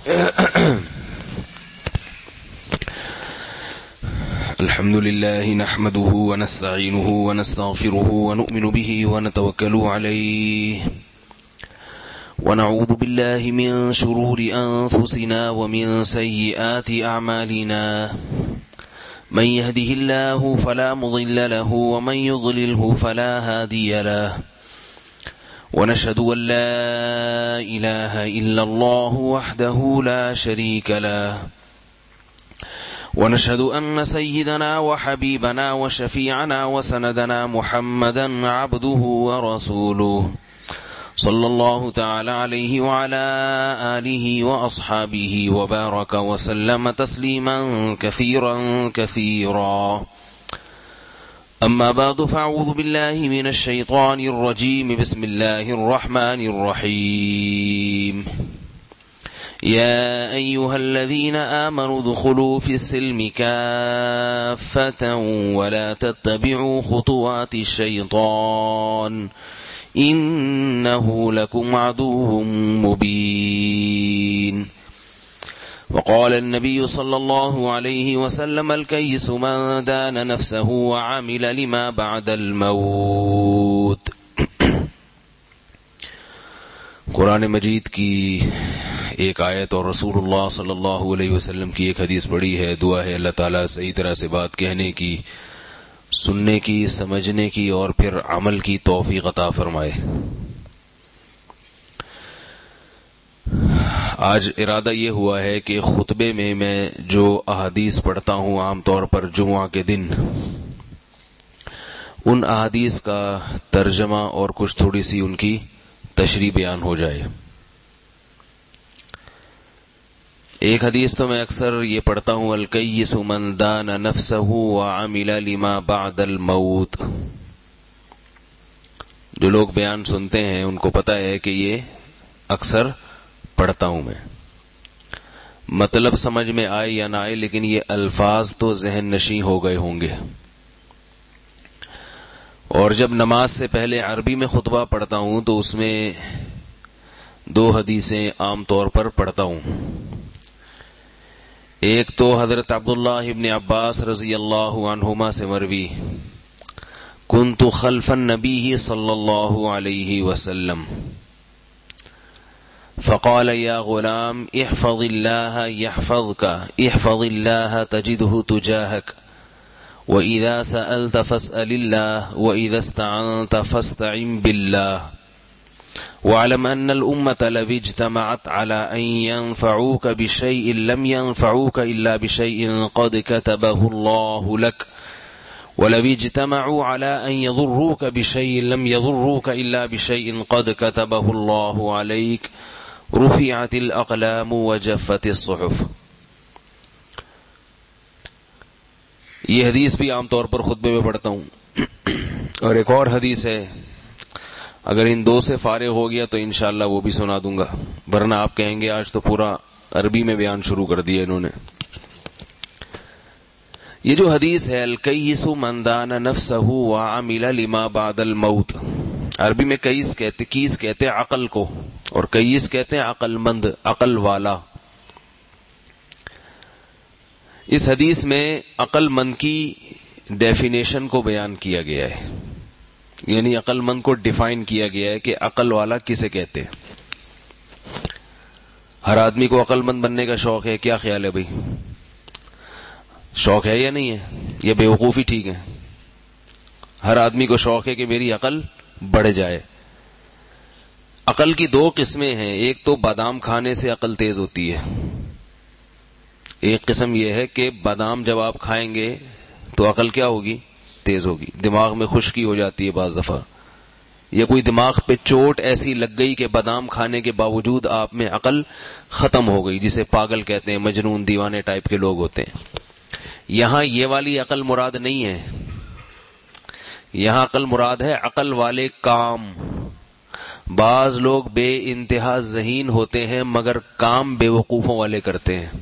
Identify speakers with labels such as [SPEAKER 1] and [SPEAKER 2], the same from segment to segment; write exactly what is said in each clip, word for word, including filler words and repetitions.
[SPEAKER 1] الحمد لله نحمده ونستعينه ونستغفره ونؤمن به ونتوكل عليه ونعوذ بالله من شرور أنفسنا ومن سيئات أعمالنا من يهده الله فلا مضل له ومن يضلله فلا هادي له ونشهد أن لا إله إلا الله وحده لا شريك له ونشهد أن سيدنا وحبيبنا وشفيعنا وسندنا محمدا عبده ورسوله صلى الله تعالى عليه وعلى آله وأصحابه وبارك وسلم تسليما كثيرا كثيرا أما بعد فأعوذ بالله من الشيطان الرجيم بسم الله الرحمن الرحيم يا أيها الذين آمنوا ادخلوا في السلم كافة ولا تتبعوا خطوات الشيطان إنه لكم عدو مبين وقال النبي صلى الله عليه وسلم الكيس من دان نفسه وعمل لما بعد الموت. قرآن مجید کی ایک آیت اور رسول اللہ صلی اللہ علیہ وسلم کی ایک حدیث پڑھی ہے. دعا ہے اللہ تعالیٰ صحیح طرح سے بات کہنے کی، سننے کی، سمجھنے کی اور پھر عمل کی توفیق عطا فرمائے. آج ارادہ یہ ہوا ہے کہ خطبے میں میں جو احادیث پڑھتا ہوں عام طور پر جمعہ کے دن، ان احادیث کا ترجمہ اور کچھ تھوڑی سی ان کی تشریح بیان ہو جائے. ایک حدیث تو میں اکثر یہ پڑھتا ہوں، الکیس من دان نفسہ وعمل لما بعد الموت. جو لوگ بیان سنتے ہیں ان کو پتہ ہے کہ یہ اکثر پڑھتا ہوں میں. مطلب سمجھ میں آئے یا نہ آئے لیکن یہ الفاظ تو ذہن نشیں ہو گئے ہوں گے. اور جب نماز سے پہلے عربی میں خطبہ پڑھتا ہوں تو اس میں دو حدیثیں عام طور پر پڑھتا ہوں. ایک تو حضرت عبداللہ ابن عباس رضی اللہ عنہما سے مروی، کنت خلف النبی صلی اللہ علیہ وسلم فقال یا غلام احفظ اللہ یحفظک احفظ اللہ تجدہ تجاہک وَإِذَا سَأَلْتَ فَاسْأَلِ اللَّهِ وَإِذَا اسْتَعَنْتَ فَاسْتَعِنْ بِاللَّهِ وَاعْلَمْ أَنَّ الْأُمَّةَ لَوِ اجْتَمَعَتْ عَلَىٰ أَنْ يَنْفَعُوكَ بِشَيْءٍ لَمْ يَنْفَعُوكَ إِلَّا بِشَيْءٍ قَدْ كَتَبَهُ اللَّهُ لَكَ وَلَوِ اجْتَمَعُوا عَلَىٰ أَنْ يَضُرُّوكَ بِشَيْءٍ لَمْ يَضُرُّوكَ إِلَّا بِشَيْءٍ قَدْ كَتَبَهُ اللَّهُ عَلَيْكَ رُفِعَتِ الْأَقْلَامُ وَجَفَّتِ الصُّحُفُ. یہ حدیث بھی عام طور پر خطبے میں پڑھتا ہوں. اور ایک اور حدیث ہے، اگر ان دو سے فارغ ہو گیا تو انشاءاللہ وہ بھی سنا دوں گا، ورنہ آپ کہیں گے آج تو پورا عربی میں بیان شروع کر دیا انہوں نے. یہ جو حدیث ہے الکیس من دان نفسہ وعمل لما بعد الموت، عربی میں کیس کہتے کیس کہتے ہیں عقل کو، اور کیس کہتے ہیں عقل مند، عقل والا. اس حدیث میں عقل مند کی ڈیفینیشن کو بیان کیا گیا ہے، یعنی عقل مند کو ڈیفائن کیا گیا ہے کہ عقل والا کسے کہتے ہیں. ہر آدمی کو عقل مند بننے کا شوق ہے. کیا خیال ہے بھائی، شوق ہے یا نہیں ہے؟ یہ بے وقوفی ٹھیک ہے. ہر آدمی کو شوق ہے کہ میری عقل بڑھ جائے. عقل کی دو قسمیں ہیں، ایک تو بادام کھانے سے عقل تیز ہوتی ہے. ایک قسم یہ ہے کہ بادام جب آپ کھائیں گے تو عقل کیا ہوگی؟ تیز ہوگی. دماغ میں خشکی ہو جاتی ہے بعض دفعہ، یا کوئی دماغ پہ چوٹ ایسی لگ گئی کہ بادام کھانے کے باوجود آپ میں عقل ختم ہو گئی، جسے پاگل کہتے ہیں، مجنون دیوانے ٹائپ کے لوگ ہوتے ہیں. یہاں یہ والی عقل مراد نہیں ہے، یہاں عقل مراد ہے عقل والے کام. بعض لوگ بے انتہا ذہین ہوتے ہیں مگر کام بے وقوفوں والے کرتے ہیں.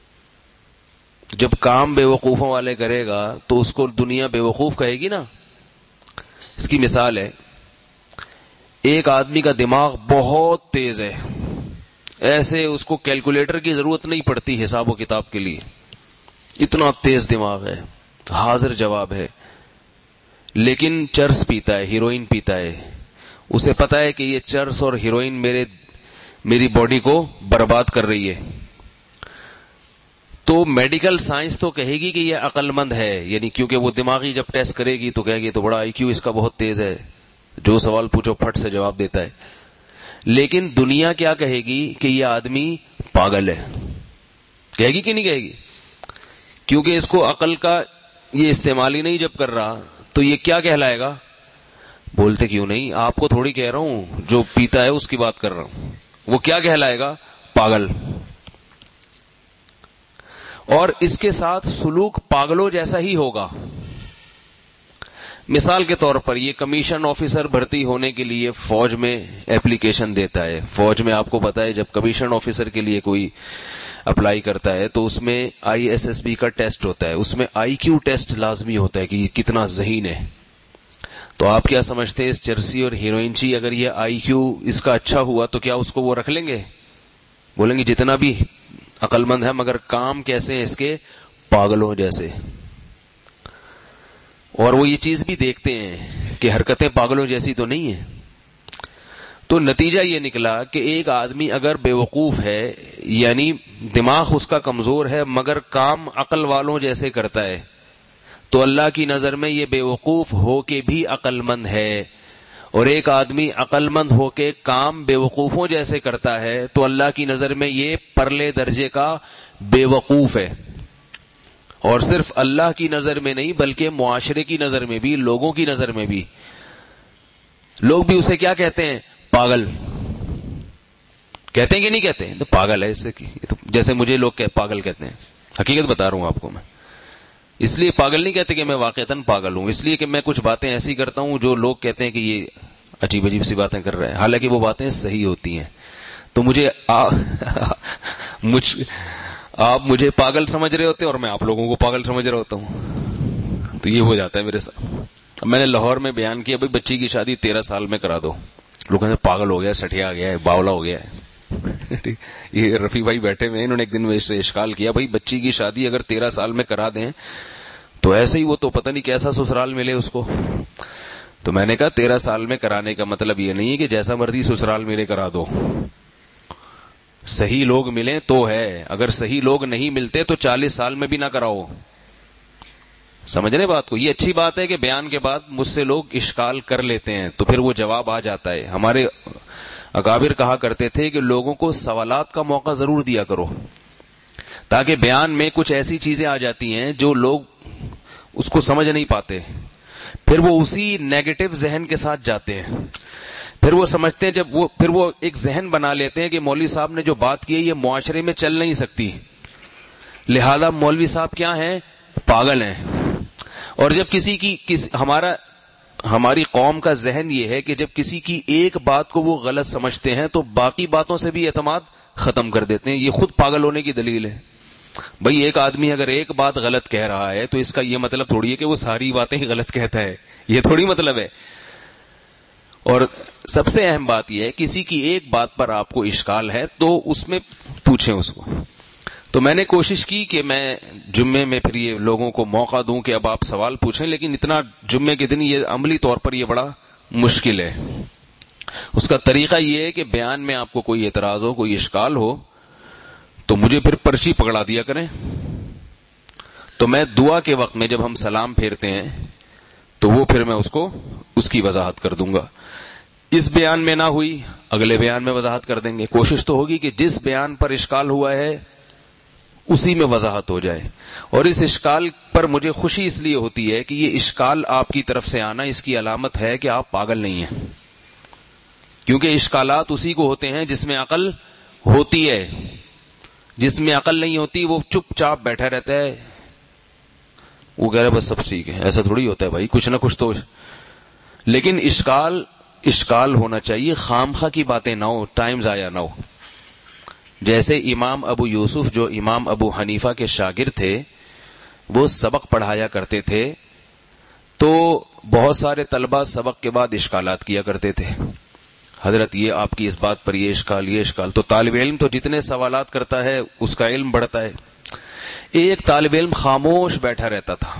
[SPEAKER 1] جب کام بے وقوفوں والے کرے گا تو اس کو دنیا بے وقوف کہے گی نا. اس کی مثال ہے، ایک آدمی کا دماغ بہت تیز ہے، ایسے اس کو کیلکولیٹر کی ضرورت نہیں پڑتی حساب و کتاب کے لیے، اتنا تیز دماغ ہے، حاضر جواب ہے. لیکن چرس پیتا ہے، ہیروئن پیتا ہے، اسے پتا ہے کہ یہ چرس اور ہیروئن میرے میری باڈی کو برباد کر رہی ہے. تو میڈیکل سائنس تو کہے گی کہ یہ عقل مند ہے، یعنی کیونکہ وہ دماغی جب ٹیسٹ کرے گی تو کہے گی تو بڑا آئی کیو اس کا بہت تیز ہے، جو سوال پوچھو پھٹ سے جواب دیتا ہے. لیکن دنیا کیا کہے گی کہ یہ آدمی پاگل ہے، کہے گی کہ نہیں کہے گی؟ کیونکہ اس کو عقل کا یہ استعمال ہی نہیں جب کر رہا تو یہ کیا کہلائے گا؟ بولتے کیوں نہیں؟ آپ کو تھوڑی کہہ رہا ہوں، جو پیتا ہے اس کی بات کر رہا ہوں. وہ کیا کہلائے گا؟ پاگل. اور اس کے ساتھ سلوک پاگلوں جیسا ہی ہوگا. مثال کے طور پر یہ کمیشن آفیسر بھرتی ہونے کے لیے فوج میں اپلیکیشن دیتا ہے. فوج میں آپ کو پتا ہے جب کمیشن آفیسر کے لیے کوئی اپلائی کرتا ہے تو اس میں آئی ایس ایس بی کا ٹیسٹ ہوتا ہے، اس میں آئی کیو ٹیسٹ لازمی ہوتا ہے کہ یہ کتنا ذہین ہے. تو آپ کیا سمجھتے ہیں اس چرسی اور ہیروئنچی اگر یہ آئی کیو اس کا اچھا ہوا تو کیا اس کو وہ رکھ لیں گے؟ بولیں گے جتنا بھی عقل مند ہے مگر کام کیسے ہیں اس کے؟ پاگلوں جیسے. اور وہ یہ چیز بھی دیکھتے ہیں کہ حرکتیں پاگلوں جیسی تو نہیں ہیں. تو نتیجہ یہ نکلا کہ ایک آدمی اگر بیوقوف ہے، یعنی دماغ اس کا کمزور ہے مگر کام عقل والوں جیسے کرتا ہے، تو اللہ کی نظر میں یہ بیوقوف ہو کے بھی عقل مند ہے. اور ایک آدمی عقل مند ہو کے کام بیوقوفوں جیسے کرتا ہے تو اللہ کی نظر میں یہ پرلے درجے کا بیوقوف ہے. اور صرف اللہ کی نظر میں نہیں بلکہ معاشرے کی نظر میں بھی، لوگوں کی نظر میں بھی، لوگ بھی اسے کیا کہتے ہیں؟ پاگل کہتے ہیں کہ نہیں کہتے ہیں؟ تو پاگل ہے اس سے، جیسے مجھے لوگ پاگل کہتے ہیں. حقیقت بتا رہا ہوں آپ کو. میں اس لیے پاگل نہیں کہتے کہ میں واقعتاً پاگل ہوں، اس لیے کہ میں کچھ باتیں ایسی کرتا ہوں جو لوگ کہتے ہیں کہ یہ عجیب عجیب سی باتیں کر رہے ہیں، حالانکہ وہ باتیں صحیح ہوتی ہیں. تو مجھے آ... مجھ... آپ مجھے پاگل سمجھ رہے ہوتے ہیں اور میں آپ لوگوں کو پاگل سمجھ رہا ہوتا ہوں. تو یہ ہو جاتا ہے میرے ساتھ. میں نے لاہور میں بیان کیا بھائی بچی کی شادی تیرہ سال میں کرا دو. لوگ کہتے ہیں پاگل ہو گیا، سٹیا گیا ہے، باولا ہو گیا ہے. یہ رفیع بھائی بیٹھے ہوئے، انہوں نے ایک دن میں سے اشکال کیا بھائی بچی کی شادی اگر تیرہ سال میں کرا دیں تو ایسے ہی وہ تو پتہ نہیں کیسا سسرال ملے اس کو. تو میں نے کہا تیرہ سال میں کرانے کا مطلب یہ نہیں ہے کہ جیسا مرضی سسرال ملے کرا دو. صحیح لوگ ملیں تو ہے، اگر صحیح لوگ نہیں ملتے تو چالیس سال میں بھی نہ کراؤ. سمجھ رہے بات کو؟ یہ اچھی بات ہے کہ بیان کے بعد مجھ سے لوگ اشکال کر لیتے ہیں تو پھر وہ جواب آ جاتا ہے. ہمارے اکابر کہا کرتے تھے کہ لوگوں کو سوالات کا موقع ضرور دیا کرو، تاکہ بیان میں کچھ ایسی چیزیں آ جاتی ہیں جو لوگ اس کو سمجھ نہیں پاتے، پھر وہ اسی نیگیٹو ذہن کے ساتھ جاتے ہیں. پھر وہ سمجھتے ہیں جب وہ پھر وہ ایک ذہن بنا لیتے ہیں کہ مولوی صاحب نے جو بات کی ہے یہ معاشرے میں چل نہیں سکتی، لہذا مولوی صاحب کیا ہیں؟ پاگل ہیں. اور جب کسی کی کس ہمارا ہماری قوم کا ذہن یہ ہے کہ جب کسی کی ایک بات کو وہ غلط سمجھتے ہیں تو باقی باتوں سے بھی اعتماد ختم کر دیتے ہیں. یہ خود پاگل ہونے کی دلیل ہے. بھئی ایک آدمی اگر ایک بات غلط کہہ رہا ہے تو اس کا یہ مطلب تھوڑی ہے کہ وہ ساری باتیں ہی غلط کہتا ہے، یہ تھوڑی مطلب ہے. اور سب سے اہم بات یہ ہے کسی کی ایک بات پر آپ کو اشکال ہے تو اس میں پوچھیں اس کو. تو میں نے کوشش کی کہ میں جمعے میں پھر یہ لوگوں کو موقع دوں کہ اب آپ سوال پوچھیں، لیکن اتنا جمعے کے دن یہ عملی طور پر یہ بڑا مشکل ہے. اس کا طریقہ یہ ہے کہ بیان میں آپ کو کوئی اعتراض ہو، کوئی اشکال ہو تو مجھے پھر پرچی پکڑا دیا کریں. تو میں دعا کے وقت میں جب ہم سلام پھیرتے ہیں تو وہ پھر میں اس کو اس کی وضاحت کر دوں گا. اس بیان میں نہ ہوئی اگلے بیان میں وضاحت کر دیں گے. کوشش تو ہوگی کہ جس بیان پر اشکال ہوا ہے اسی میں وضاحت ہو جائے. اور اس اشکال پر مجھے خوشی اس لیے ہوتی ہے کہ یہ اشکال آپ کی طرف سے آنا اس کی علامت ہے کہ آپ پاگل نہیں ہیں. کیونکہ اشکالات اسی کو ہوتے ہیں جس میں عقل ہوتی ہے. جس میں عقل نہیں ہوتی وہ چپ چاپ بیٹھا رہتا ہے، وہ کہہ رہا ہے بس سب ٹھیک ہے. ایسا تھوڑی ہوتا ہے بھائی، کچھ نہ کچھ تو. لیکن اشکال اشکال ہونا چاہیے، خامخواہ کی باتیں نہ ہو، ٹائم ضائع نہ ہو. جیسے امام ابو یوسف جو امام ابو حنیفہ کے شاگرد تھے، وہ سبق پڑھایا کرتے تھے تو بہت سارے طلبہ سبق کے بعد اشکالات کیا کرتے تھے. حضرت یہ آپ کی اس بات پر یہ اشکال یہ اشکال. تو طالب علم تو جتنے سوالات کرتا ہے اس کا علم بڑھتا ہے. ایک طالب علم خاموش بیٹھا رہتا تھا.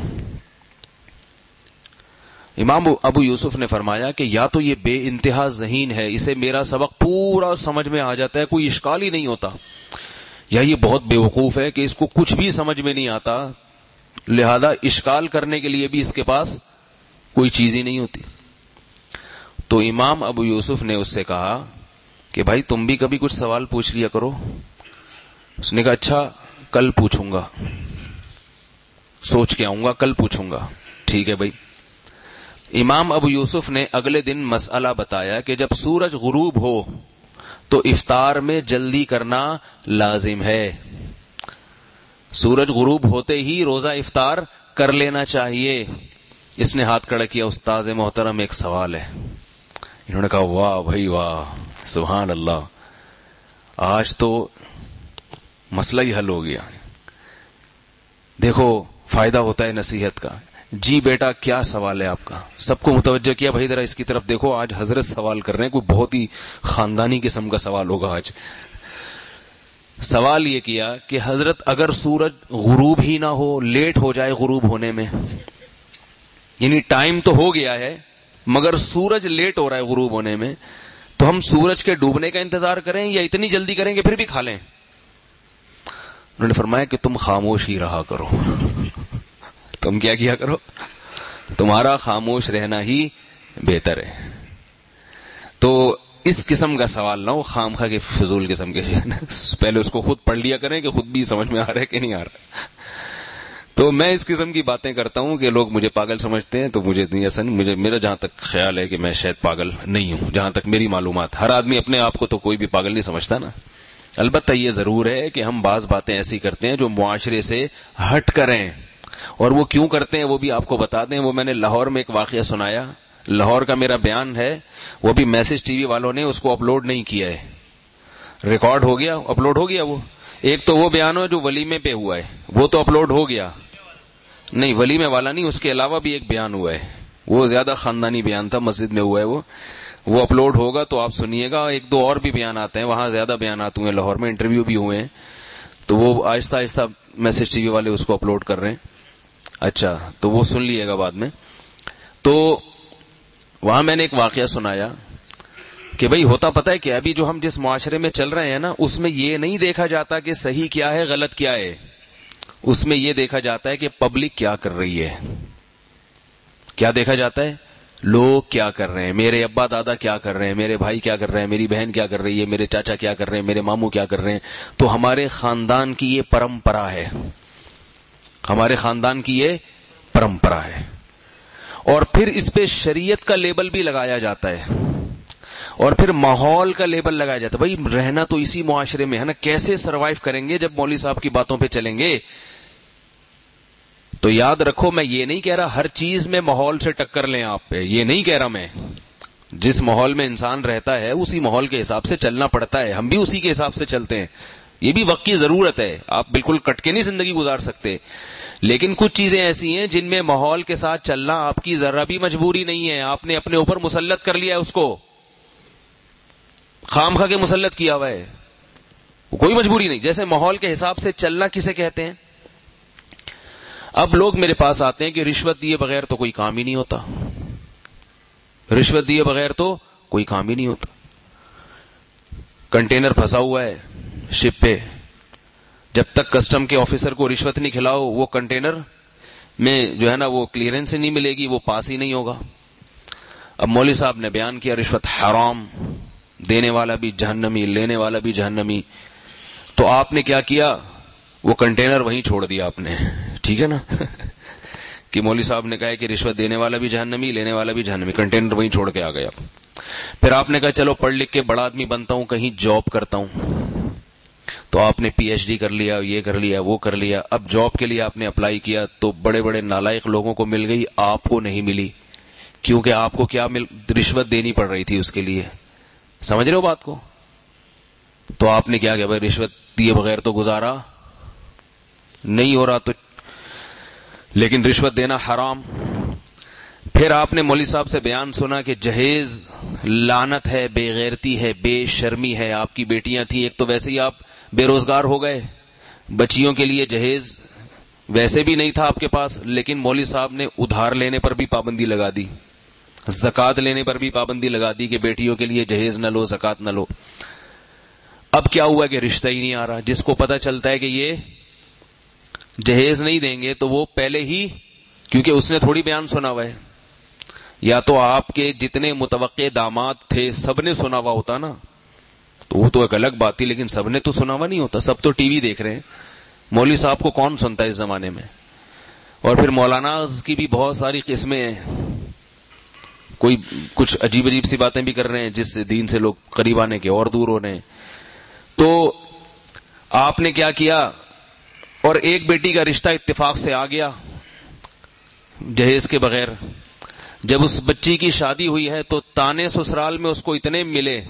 [SPEAKER 1] امام ابو یوسف نے فرمایا کہ یا تو یہ بے انتہا ذہین ہے, اسے میرا سبق پورا سمجھ میں آ جاتا ہے, کوئی اشکال ہی نہیں ہوتا, یا یہ بہت بے وقوف ہے کہ اس کو کچھ بھی سمجھ میں نہیں آتا, لہذا اشکال کرنے کے لیے بھی اس کے پاس کوئی چیز ہی نہیں ہوتی. تو امام ابو یوسف نے اس سے کہا کہ بھائی تم بھی کبھی کچھ سوال پوچھ لیا کرو. اس نے کہا اچھا کل پوچھوں گا, سوچ کے آؤں گا, کل پوچھوں گا. ٹھیک ہے بھائی. امام ابو یوسف نے اگلے دن مسئلہ بتایا کہ جب سورج غروب ہو تو افطار میں جلدی کرنا لازم ہے. سورج غروب ہوتے ہی روزہ افطار کر لینا چاہیے. اس نے ہاتھ کھڑا کیا, استاذ محترم ایک سوال ہے. انہوں نے کہا واہ بھائی واہ, سبحان اللہ, آج تو مسئلہ ہی حل ہو گیا. دیکھو فائدہ ہوتا ہے نصیحت کا. جی بیٹا کیا سوال ہے آپ کا؟ سب کو متوجہ کیا, بھائی ذرا اس کی طرف دیکھو, آج حضرت سوال کر رہے ہیں, کوئی بہت ہی خاندانی قسم کا سوال ہوگا آج. سوال یہ کیا کہ حضرت اگر سورج غروب ہی نہ ہو, لیٹ ہو جائے غروب ہونے میں, یعنی ٹائم تو ہو گیا ہے مگر سورج لیٹ ہو رہا ہے غروب ہونے میں, تو ہم سورج کے ڈوبنے کا انتظار کریں یا اتنی جلدی کریں کہ پھر بھی کھا لیں؟ انہوں نے فرمایا کہ تم خاموش ہی رہا کرو. تم کیا کیا کرو؟ تمہارا خاموش رہنا ہی بہتر ہے. تو اس قسم کا سوال نہ ہو, خام خواہ کے فضول قسم کے, پہلے اس کو خود پڑھ لیا کریں کہ خود بھی سمجھ میں آ رہا ہے کہ نہیں آ رہا. تو میں اس قسم کی باتیں کرتا ہوں کہ لوگ مجھے پاگل سمجھتے ہیں, تو مجھے اصل مجھے میرا جہاں تک خیال ہے کہ میں شاید پاگل نہیں ہوں, جہاں تک میری معلومات. ہر آدمی اپنے آپ کو تو کوئی بھی پاگل نہیں سمجھتا نا. البتہ یہ ضرور ہے کہ ہم بعض باتیں ایسی کرتے ہیں جو معاشرے سے ہٹ کریں, اور وہ کیوں کرتے ہیں وہ بھی آپ کو بتا دیں. وہ میں نے لاہور میں ایک واقعہ سنایا, لاہور کا میرا بیان ہے, وہ بھی میسج ٹی وی والوں نے اس کو اپلوڈ نہیں کیا ہے, ریکارڈ ہو گیا, اپلوڈ ہو گیا. وہ ایک تو وہ بیان ہو جو ولیمے پہ ہوا ہے, وہ تو اپلوڈ ہو گیا. نہیں ولیمے والا نہیں, اس کے علاوہ بھی ایک بیان ہوا ہے, وہ زیادہ خاندانی بیان تھا, مسجد میں ہوا ہے. وہ وہ اپلوڈ ہوگا تو آپ سنیے گا. ایک دو اور بھی بیان آتے ہیں, وہاں زیادہ بیانات ہوئے ہیں, لاہور میں انٹرویو بھی ہوئے ہیں, تو وہ آہستہ آہستہ میسج ٹی وی والے اس کو اپلوڈ کر رہے ہیں. اچھا تو وہ سن لیے گا بعد میں. تو وہاں میں نے ایک واقعہ سنایا کہ بھئی ہوتا پتہ ہے کہ ابھی جو ہم جس معاشرے میں چل رہے ہیں نا, اس میں یہ نہیں دیکھا جاتا کہ صحیح کیا ہے غلط کیا ہے, اس میں یہ دیکھا جاتا ہے کہ پبلک کیا کر رہی ہے. کیا دیکھا جاتا ہے؟ لوگ کیا کر رہے ہیں, میرے ابا دادا کیا کر رہے ہیں, میرے بھائی کیا کر رہے ہیں, میری بہن کیا کر رہی ہے, میرے چاچا کیا کر رہے ہیں, میرے ماموں کیا کر رہے ہیں. تو ہمارے خاندان کی یہ پرمپرا ہے, ہمارے خاندان کی یہ پرمپرا ہے. اور پھر اس پہ شریعت کا لیبل بھی لگایا جاتا ہے, اور پھر ماحول کا لیبل لگایا جاتا ہے. بھائی رہنا تو اسی معاشرے میں ہے نا, کیسے سروائیو کریں گے جب مولوی صاحب کی باتوں پہ چلیں گے. تو یاد رکھو, میں یہ نہیں کہہ رہا ہر چیز میں ماحول سے ٹکر لیں آپ پہ, یہ نہیں کہہ رہا میں. جس ماحول میں انسان رہتا ہے اسی ماحول کے حساب سے چلنا پڑتا ہے, ہم بھی اسی کے حساب سے چلتے ہیں. یہ بھی وقت کی ضرورت ہے, آپ بالکل کٹ کے نہیں زندگی گزار سکتے. لیکن کچھ چیزیں ایسی ہیں جن میں ماحول کے ساتھ چلنا آپ کی ذرا بھی مجبوری نہیں ہے, آپ نے اپنے اوپر مسلط کر لیا ہے, اس کو خام خواہ کے مسلط کیا ہوا ہے, کوئی مجبوری نہیں. جیسے ماحول کے حساب سے چلنا کسے کہتے ہیں؟ اب لوگ میرے پاس آتے ہیں کہ رشوت دیے بغیر تو کوئی کام ہی نہیں ہوتا, رشوت دیے بغیر تو کوئی کام ہی نہیں ہوتا. کنٹینر پھنسا ہوا ہے شپ پہ, جب تک کسٹم کے آفیسر کو رشوت نہیں کھلاؤ وہ کنٹینر میں جو ہے نا وہ کلیئرنس نہیں ملے گی, وہ پاس ہی نہیں ہوگا. اب مولوی صاحب نے بیان کیا رشوت حرام, دینے والا بھی جہنمی, لینے والا بھی جہنمی. تو آپ نے کیا کیا, وہ کنٹینر وہیں چھوڑ دیا آپ نے, ٹھیک ہے نا کہ مولوی صاحب نے کہا کہ رشوت دینے والا بھی جہنمی, لینے والا بھی جہنمی, کنٹینر وہیں چھوڑ کے آ گیا. پھر آپ نے کہا چلو پڑھ لکھ کے بڑا آدمی بنتا ہوں, کہیں جاب کرتا ہوں. تو آپ نے پی ایچ ڈی کر لیا, یہ کر لیا, وہ کر لیا. اب جاب کے لیے آپ نے اپلائی کیا تو بڑے بڑے نالائق لوگوں کو مل گئی, آپ کو نہیں ملی, کیونکہ آپ کو کیا مل, رشوت دینی پڑ رہی تھی اس کے لیے. سمجھ رہے ہو بات کو؟ تو آپ نے کیا کیا, بھائی رشوت دیے بغیر تو گزارا نہیں ہو رہا, تو لیکن رشوت دینا حرام. پھر آپ نے مولوی صاحب سے بیان سنا کہ جہیز لعنت ہے, بے غیرتی ہے, بے شرمی ہے. آپ کی بیٹیاں تھیں, ایک تو ویسے ہی آپ بے روزگار ہو گئے, بچیوں کے لیے جہیز ویسے بھی نہیں تھا آپ کے پاس, لیکن مولوی صاحب نے ادھار لینے پر بھی پابندی لگا دی, زکوٰۃ لینے پر بھی پابندی لگا دی کہ بیٹیوں کے لیے جہیز نہ لو, زکوٰۃ نہ لو. اب کیا ہوا کہ رشتہ ہی نہیں آ رہا. جس کو پتہ چلتا ہے کہ یہ جہیز نہیں دیں گے تو وہ پہلے ہی, کیونکہ اس نے تھوڑی بیان سنا ہوا ہے, یا تو آپ کے جتنے متوقع داماد تھے سب نے سنا ہوا ہوتا نا, تو وہ تو ایک الگ بات تھی, لیکن سب نے تو سنا ہوا نہیں ہوتا. سب تو ٹی وی دیکھ رہے ہیں. مولوی صاحب کو کون سنتا ہے اس زمانے میں؟ اور پھر مولانا کی بھی بہت ساری قسمیں ہیں, کوئی کچھ عجیب عجیب سی باتیں بھی کر رہے ہیں جس سے دین سے لوگ قریب آنے کے اور دور ہو رہے ہیں. تو آپ نے کیا کیا, اور ایک بیٹی کا رشتہ اتفاق سے آ گیا جہیز کے بغیر. جب اس بچی کی شادی ہوئی ہے تو تانے سسرال میں اس کو اتنے ملے,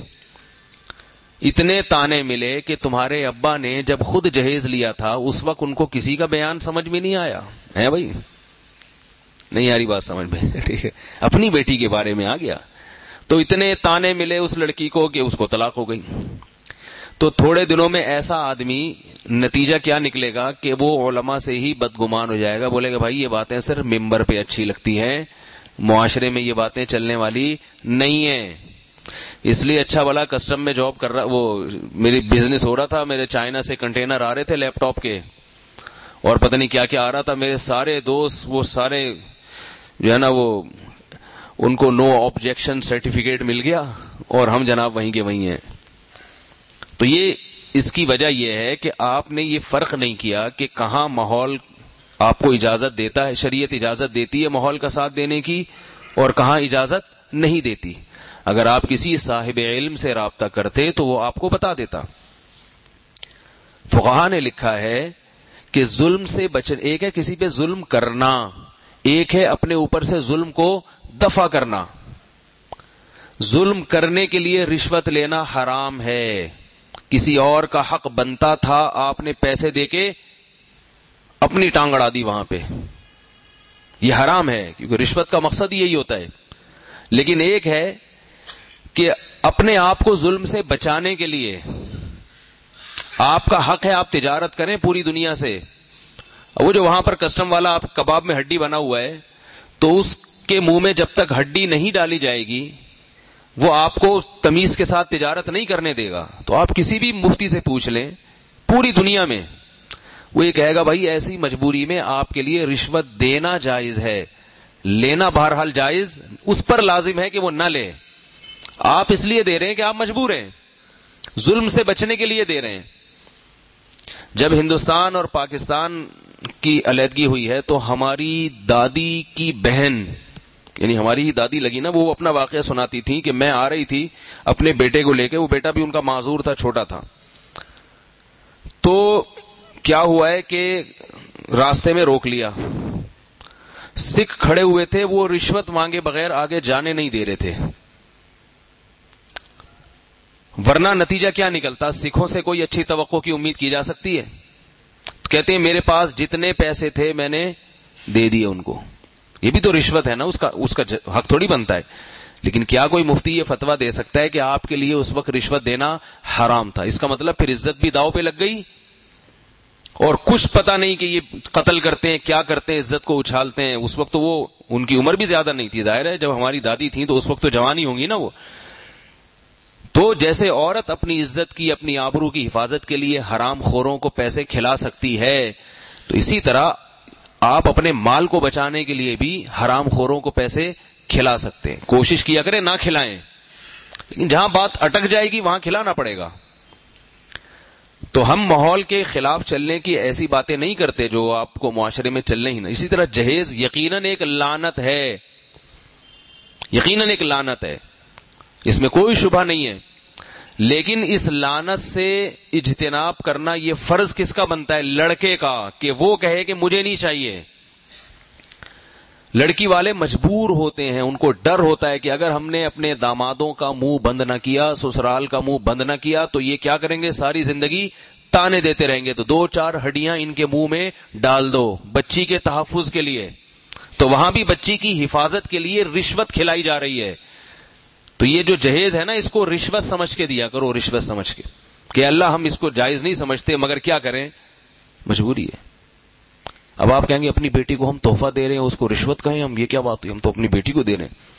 [SPEAKER 1] اتنے تانے ملے کہ تمہارے ابا نے جب خود جہیز لیا تھا اس وقت ان کو کسی کا بیان سمجھ میں نہیں آیا ہے. بھائی نہیں آ رہی بات سمجھ میں؟ ٹھیک ہے, اپنی بیٹی کے بارے میں آ گیا تو اتنے تانے ملے اس لڑکی کو کہ اس کو طلاق ہو گئی. تو تھوڑے دنوں میں ایسا آدمی, نتیجہ کیا نکلے گا کہ وہ علماء سے ہی بدگمان ہو جائے گا, بولے گا بھائی یہ باتیں صرف ممبر پہ اچھی لگتی ہیں, معاشرے میں یہ باتیں چلنے والی نہیں ہیں. اس لیے اچھا والا کسٹم میں جاب کر رہا, وہ میری بزنس ہو رہا تھا, میرے چائنا سے کنٹینر آ رہے تھے لیپ ٹاپ کے, اور پتہ نہیں کیا کیا آ رہا تھا. میرے سارے دوست وہ سارے جو ہے نا وہ ان کو نو آبجیکشن سرٹیفکیٹ مل گیا, اور ہم جناب وہیں کے وہیں ہیں. تو یہ اس کی وجہ یہ ہے کہ آپ نے یہ فرق نہیں کیا کہ کہاں ماحول آپ کو اجازت دیتا ہے, شریعت اجازت دیتی ہے ماحول کا ساتھ دینے کی, اور کہاں اجازت نہیں دیتی. اگر آپ کسی صاحب علم سے رابطہ کرتے تو وہ آپ کو بتا دیتا. فقہا نے لکھا ہے کہ ظلم سے بچ, ایک ہے کسی پہ ظلم کرنا, ایک ہے اپنے اوپر سے ظلم کو دفع کرنا. ظلم کرنے کے لیے رشوت لینا حرام ہے. کسی اور کا حق بنتا تھا, آپ نے پیسے دے کے اپنی ٹانگ اڑا دی وہاں پہ, یہ حرام ہے, کیونکہ رشوت کا مقصد یہی ہوتا ہے. لیکن ایک ہے کہ اپنے آپ کو ظلم سے بچانے کے لیے آپ کا حق ہے, آپ تجارت کریں پوری دنیا سے. وہ جو وہاں پر کسٹم والا آپ کباب میں ہڈی بنا ہوا ہے, تو اس کے منہ میں جب تک ہڈی نہیں ڈالی جائے گی وہ آپ کو تمیز کے ساتھ تجارت نہیں کرنے دے گا. تو آپ کسی بھی مفتی سے پوچھ لیں پوری دنیا میں, وہ یہ کہے گا بھائی ایسی مجبوری میں آپ کے لیے رشوت دینا جائز ہے, لینا بہرحال جائز, اس پر لازم ہے کہ وہ نہ لے. آپ اس لیے دے رہے ہیں کہ آپ مجبور ہیں, ظلم سے بچنے کے لیے دے رہے ہیں. جب ہندوستان اور پاکستان کی علیحدگی ہوئی ہے تو ہماری دادی کی بہن, یعنی ہماری ہی دادی لگی نا, وہ اپنا واقعہ سناتی تھی کہ میں آ رہی تھی اپنے بیٹے کو لے کے, وہ بیٹا بھی ان کا معذور تھا, چھوٹا تھا. تو کیا ہوا ہے کہ راستے میں روک لیا, سکھ کھڑے ہوئے تھے, وہ رشوت مانگے بغیر آگے جانے نہیں دے رہے تھے. ورنہ نتیجہ کیا نکلتا, سکھوں سے کوئی اچھی توقع کی امید کی جا سکتی ہے؟ کہتے ہیں میرے پاس جتنے پیسے تھے میں نے دے دیے ان کو. یہ بھی تو رشوت ہے نا, اس کا اس کا حق تھوڑی بنتا ہے. لیکن کیا کوئی مفتی یہ فتویٰ دے سکتا ہے کہ آپ کے لیے اس وقت رشوت دینا حرام تھا؟ اس کا مطلب پھر عزت بھی داؤ پہ لگ گئی, اور کچھ پتہ نہیں کہ یہ قتل کرتے ہیں, کیا کرتے ہیں, عزت کو اچھالتے ہیں. اس وقت تو وہ ان کی عمر بھی زیادہ نہیں تھی, ظاہر ہے جب ہماری دادی تھیں تو اس وقت تو جوانی ہوں گی نا وہ. تو جیسے عورت اپنی عزت کی, اپنی آبرو کی حفاظت کے لیے حرام خوروں کو پیسے کھلا سکتی ہے, تو اسی طرح آپ اپنے مال کو بچانے کے لیے بھی حرام خوروں کو پیسے کھلا سکتے ہیں. کوشش کیا کریں نہ کھلائیں, لیکن جہاں بات اٹک جائے گی وہاں کھلانا پڑے گا. تو ہم ماحول کے خلاف چلنے کی ایسی باتیں نہیں کرتے جو آپ کو معاشرے میں چلنے ہی نہ. اسی طرح جہیز یقیناً ایک لعنت ہے, یقیناً ایک لعنت ہے, اس میں کوئی شبہ نہیں ہے. لیکن اس لعنت سے اجتناب کرنا یہ فرض کس کا بنتا ہے؟ لڑکے کا, کہ وہ کہے کہ مجھے نہیں چاہیے. لڑکی والے مجبور ہوتے ہیں, ان کو ڈر ہوتا ہے کہ اگر ہم نے اپنے دامادوں کا منہ بند نہ کیا, سسرال کا منہ بند نہ کیا, تو یہ کیا کریں گے, ساری زندگی تانے دیتے رہیں گے. تو دو چار ہڈیاں ان کے منہ میں ڈال دو بچی کے تحفظ کے لیے. تو وہاں بھی بچی کی حفاظت کے لیے رشوت کھلائی جا رہی ہے. تو یہ جو جہیز ہے نا اس کو رشوت سمجھ کے دیا کرو, رشوت سمجھ کے کہ اللہ ہم اس کو جائز نہیں سمجھتے مگر کیا کریں, مجبوری ہے. اب آپ کہیں گے اپنی بیٹی کو ہم تحفہ دے رہے ہیں اس کو رشوت کہیں ہم, یہ کیا بات ہوئی, ہم تو اپنی بیٹی کو دے رہے ہیں.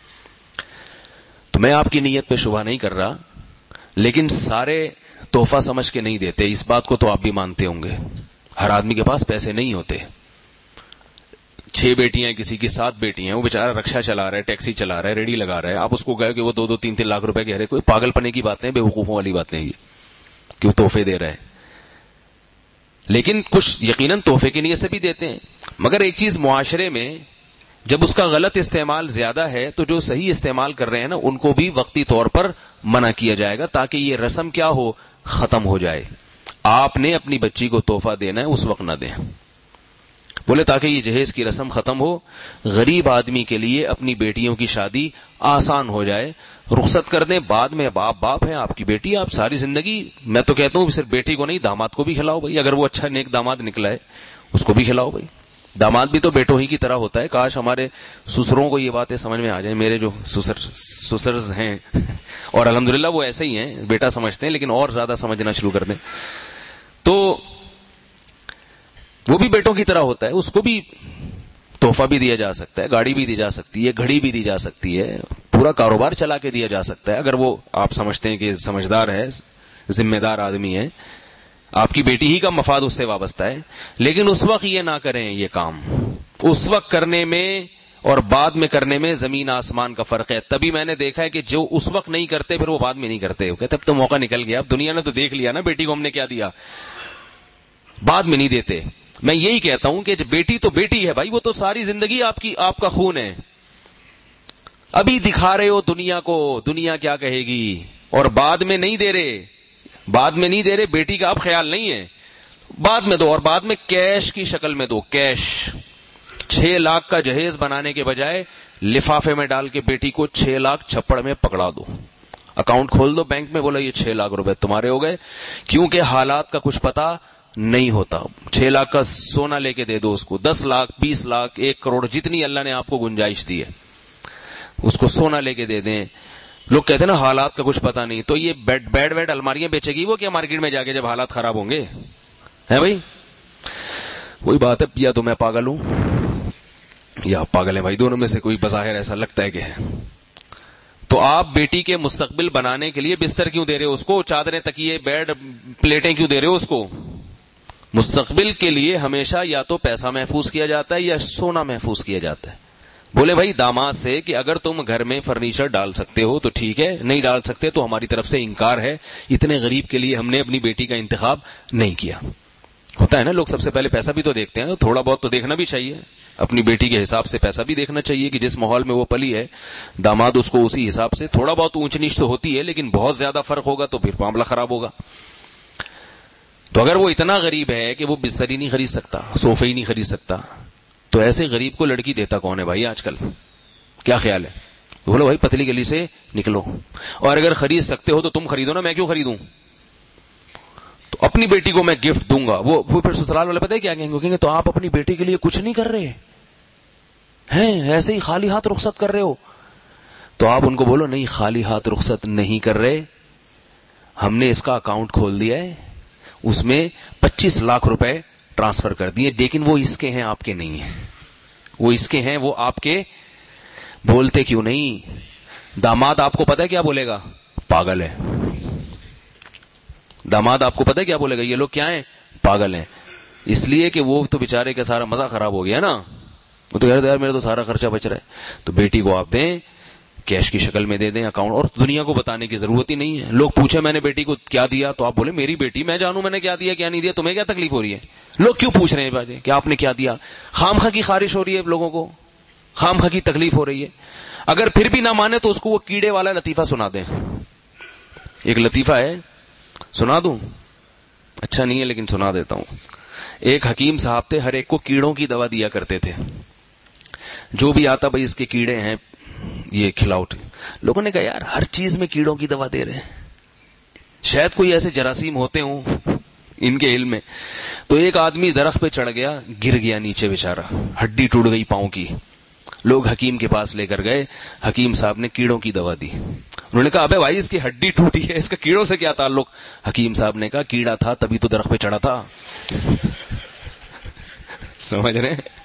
[SPEAKER 1] تو میں آپ کی نیت پہ شبہ نہیں کر رہا, لیکن سارے تحفہ سمجھ کے نہیں دیتے, اس بات کو تو آپ بھی مانتے ہوں گے. ہر آدمی کے پاس پیسے نہیں ہوتے. چھ بیٹیاں ہیں, کسی کی سات بیٹیاں ہیں, وہ بیچارہ رکشا چلا رہا ہے, ٹیکسی چلا رہا ہے, ریڈی لگا رہا ہے, آپ اس کو کہو کہ وہ دو دو تین تین لاکھ روپے کہہ رہے, کوئی پاگل پنے کی باتیں, بے وقوفوں والی باتیں یہ کہ وہ تحفے دے رہا ہے. لیکن کچھ یقیناً تحفے کی نیت سے بھی دیتے ہیں. مگر ایک چیز معاشرے میں جب اس کا غلط استعمال زیادہ ہے تو جو صحیح استعمال کر رہے ہیں نا ان کو بھی وقتی طور پر منع کیا جائے گا تاکہ یہ رسم کیا ہو, ختم ہو جائے. آپ نے اپنی بچی کو تحفہ دینا ہے اس وقت نہ دیں, بولے تاکہ یہ جہیز کی رسم ختم ہو, غریب آدمی کے لیے اپنی بیٹیوں کی شادی آسان ہو جائے, رخصت کر دیں. بعد میں باپ باپ ہے, آپ کی بیٹی, آپ ساری زندگی, میں تو کہتا ہوں صرف بیٹی کو نہیں داماد کو بھی کھلاؤ بھائی, اگر وہ اچھا نیک داماد نکلا ہے اس کو بھی کھلاؤ بھائی. داماد بھی تو بیٹوں ہی کی طرح ہوتا ہے. کاش ہمارے سسروں کو یہ باتیں سمجھ میں آ جائیں. میرے جو سسر سسرز ہیں اور الحمدللہ وہ ایسے ہی ہیں, بیٹا سمجھتے ہیں لیکن اور زیادہ سمجھنا شروع کر دیں تو وہ بھی بیٹوں کی طرح ہوتا ہے. اس کو بھی تحفہ بھی دیا جا سکتا ہے, گاڑی بھی دی جا سکتی ہے, گھڑی بھی دی جا سکتی ہے, پورا کاروبار چلا کے دیا جا سکتا ہے اگر وہ آپ سمجھتے ہیں کہ سمجھدار ہے, ذمہ دار آدمی ہے, آپ کی بیٹی ہی کا مفاد اس سے وابستہ ہے. لیکن اس وقت یہ نہ کریں, یہ کام اس وقت کرنے میں اور بعد میں کرنے میں زمین آسمان کا فرق ہے. تبھی میں نے دیکھا ہے کہ جو اس وقت نہیں کرتے پھر وہ بعد میں نہیں کرتے, وہ کہتے اب تو موقع نکل گیا, اب دنیا نے تو دیکھ لیا نا بیٹی کو ہم نے کیا دیا, بعد میں نہیں دیتے. میں یہی کہتا ہوں کہ بیٹی تو بیٹی ہے بھائی, وہ تو ساری زندگی آپ کی, آپ کا خون ہے. ابھی دکھا رہے ہو دنیا کو, دنیا کیا کہے گی, اور بعد میں نہیں دے رہے, بعد میں نہیں دے رہے, بیٹی کا آپ خیال نہیں ہے, بعد میں دو, اور بعد میں کیش کی شکل میں دو, کیش. چھ لاکھ کا جہیز بنانے کے بجائے لفافے میں ڈال کے بیٹی کو چھ لاکھ چھپڑ میں پکڑا دو, اکاؤنٹ کھول دو بینک میں, بولا یہ چھ لاکھ روپے تمہارے ہو گئے. کیونکہ حالات کا کچھ پتا نہیں ہوتا. چھ لاکھ کا سونا لے کے دے دو اس کو, دس لاکھ بیس لاکھ ایک کروڑ جتنی اللہ نے آپ کو گنجائش دی ہے اس کو سونا لے کے دے دیں. لوگ کہتے ہیں نا حالات کا کچھ پتا نہیں, تو یہ بیڈ بیڈ ویڈ الماریاں بیچے گی وہ کیا مارکیٹ میں جا کے جب حالات خراب ہوں گے, ہے بھائی؟ وہی بات ہے, یا تو میں پاگل ہوں یا آپ پاگل ہیں بھائی, دونوں میں سے کوئی بظاہر ایسا لگتا ہے کہ ہے. تو آپ بیٹی کے مستقبل بنانے کے لیے بستر کیوں دے رہے ہو اس کو, چادریں تکیے بیڈ پلیٹیں کیوں دے رہے ہو اس کو؟ مستقبل کے لیے ہمیشہ یا تو پیسہ محفوظ کیا جاتا ہے یا سونا محفوظ کیا جاتا ہے. بولے بھائی داماد سے کہ اگر تم گھر میں فرنیچر ڈال سکتے ہو تو ٹھیک ہے, نہیں ڈال سکتے تو ہماری طرف سے انکار ہے, اتنے غریب کے لیے ہم نے اپنی بیٹی کا انتخاب نہیں کیا. ہوتا ہے نا, لوگ سب سے پہلے پیسہ بھی تو دیکھتے ہیں, تھوڑا بہت تو دیکھنا بھی چاہیے, اپنی بیٹی کے حساب سے پیسہ بھی دیکھنا چاہیے کہ جس ماحول میں وہ پلی ہے داماد اس کو اسی حساب سے, تھوڑا بہت اونچ نیچ تو ہوتی ہے لیکن بہت زیادہ فرق ہوگا تو پھر معاملہ خراب ہوگا. تو اگر وہ اتنا غریب ہے کہ وہ بستر ہی نہیں خرید سکتا, صوفے ہی نہیں خرید سکتا, تو ایسے غریب کو لڑکی دیتا کون ہے بھائی آج کل؟ کیا خیال ہے؟ بولو بھائی پتلی گلی سے نکلو, اور اگر خرید سکتے ہو تو تم خریدو نا, میں کیوں خریدوں؟ تو اپنی بیٹی کو میں گفٹ دوں گا. وہ وہ پھر سسرال والے پتہ ہے کیا کہیں گے, کہیں گے تو آپ اپنی بیٹی کے لیے کچھ نہیں کر رہے ہیں, ایسے ہی خالی ہاتھ رخصت کر رہے ہو. تو آپ ان کو بولو نہیں, خالی ہاتھ رخصت نہیں کر رہے, ہم نے اس کا اکاؤنٹ کھول دیا ہے, اس میں پچیس لاکھ روپے ٹرانسفر کر دیے, لیکن وہ اس کے ہیں آپ کے نہیں ہیں, وہ اس کے ہیں وہ آپ کے. بولتے کیوں نہیں؟ داماد آپ کو پتہ ہے کیا بولے گا؟ پاگل ہے. داماد آپ کو پتہ ہے کیا بولے گا؟ یہ لوگ کیا ہیں؟ پاگل ہیں. اس لیے کہ وہ تو بیچارے کا سارا مزہ خراب ہو گیا نا, وہ تو یار میرا تو سارا خرچہ بچ رہا ہے. تو بیٹی کو آپ دیں, کیش کی شکل میں دے دیں اکاؤنٹ, اور دنیا کو بتانے کی ضرورت ہی نہیں ہے. لوگ پوچھے میں نے بیٹی کو کیا دیا, تو آپ بولے میری بیٹی, میں جانوں میں نے کیا دیا کیا نہیں دیا, تمہیں کیا تکلیف ہو رہی ہے؟ لوگ کیوں پوچھ رہے ہیں کہ آپ نے کیا دیا؟ خام خواہ کی خارش ہو رہی ہے لوگوں کو, خام خواہ کی تکلیف ہو رہی ہے. اگر پھر بھی نہ مانے تو اس کو وہ کیڑے والا لطیفہ سنا دیں. ایک لطیفہ ہے, سنا دوں؟ اچھا نہیں ہے لیکن سنا دیتا ہوں. ایک حکیم صاحب تھے, ہر ایک کو کیڑوں کی دوا دیا کرتے تھے. جو بھی آتا بھائی اس کے کیڑے ہیں یہ کھلاؤ. لوگوں نے کہا یار ہر چیز میں کیڑوں کی دوا دے رہے ہیں, شاید کوئی ایسے جراثیم ہوتے ہوں ان کے علم میں. تو ایک آدمی درخت پہ چڑھ گیا, گر گیا نیچے بیچارہ, ہڈی ٹوٹ گئی پاؤں کی. لوگ حکیم کے پاس لے کر گئے. حکیم صاحب نے کیڑوں کی دوا دی. انہوں نے کہا ابے بھائی اس کی ہڈی ٹوٹی ہے, اس کا کیڑوں سے کیا تعلق؟ حکیم صاحب نے کہا کیڑا تھا تبھی تو درخت پہ چڑھا تھا. سمجھ رہے ہیں؟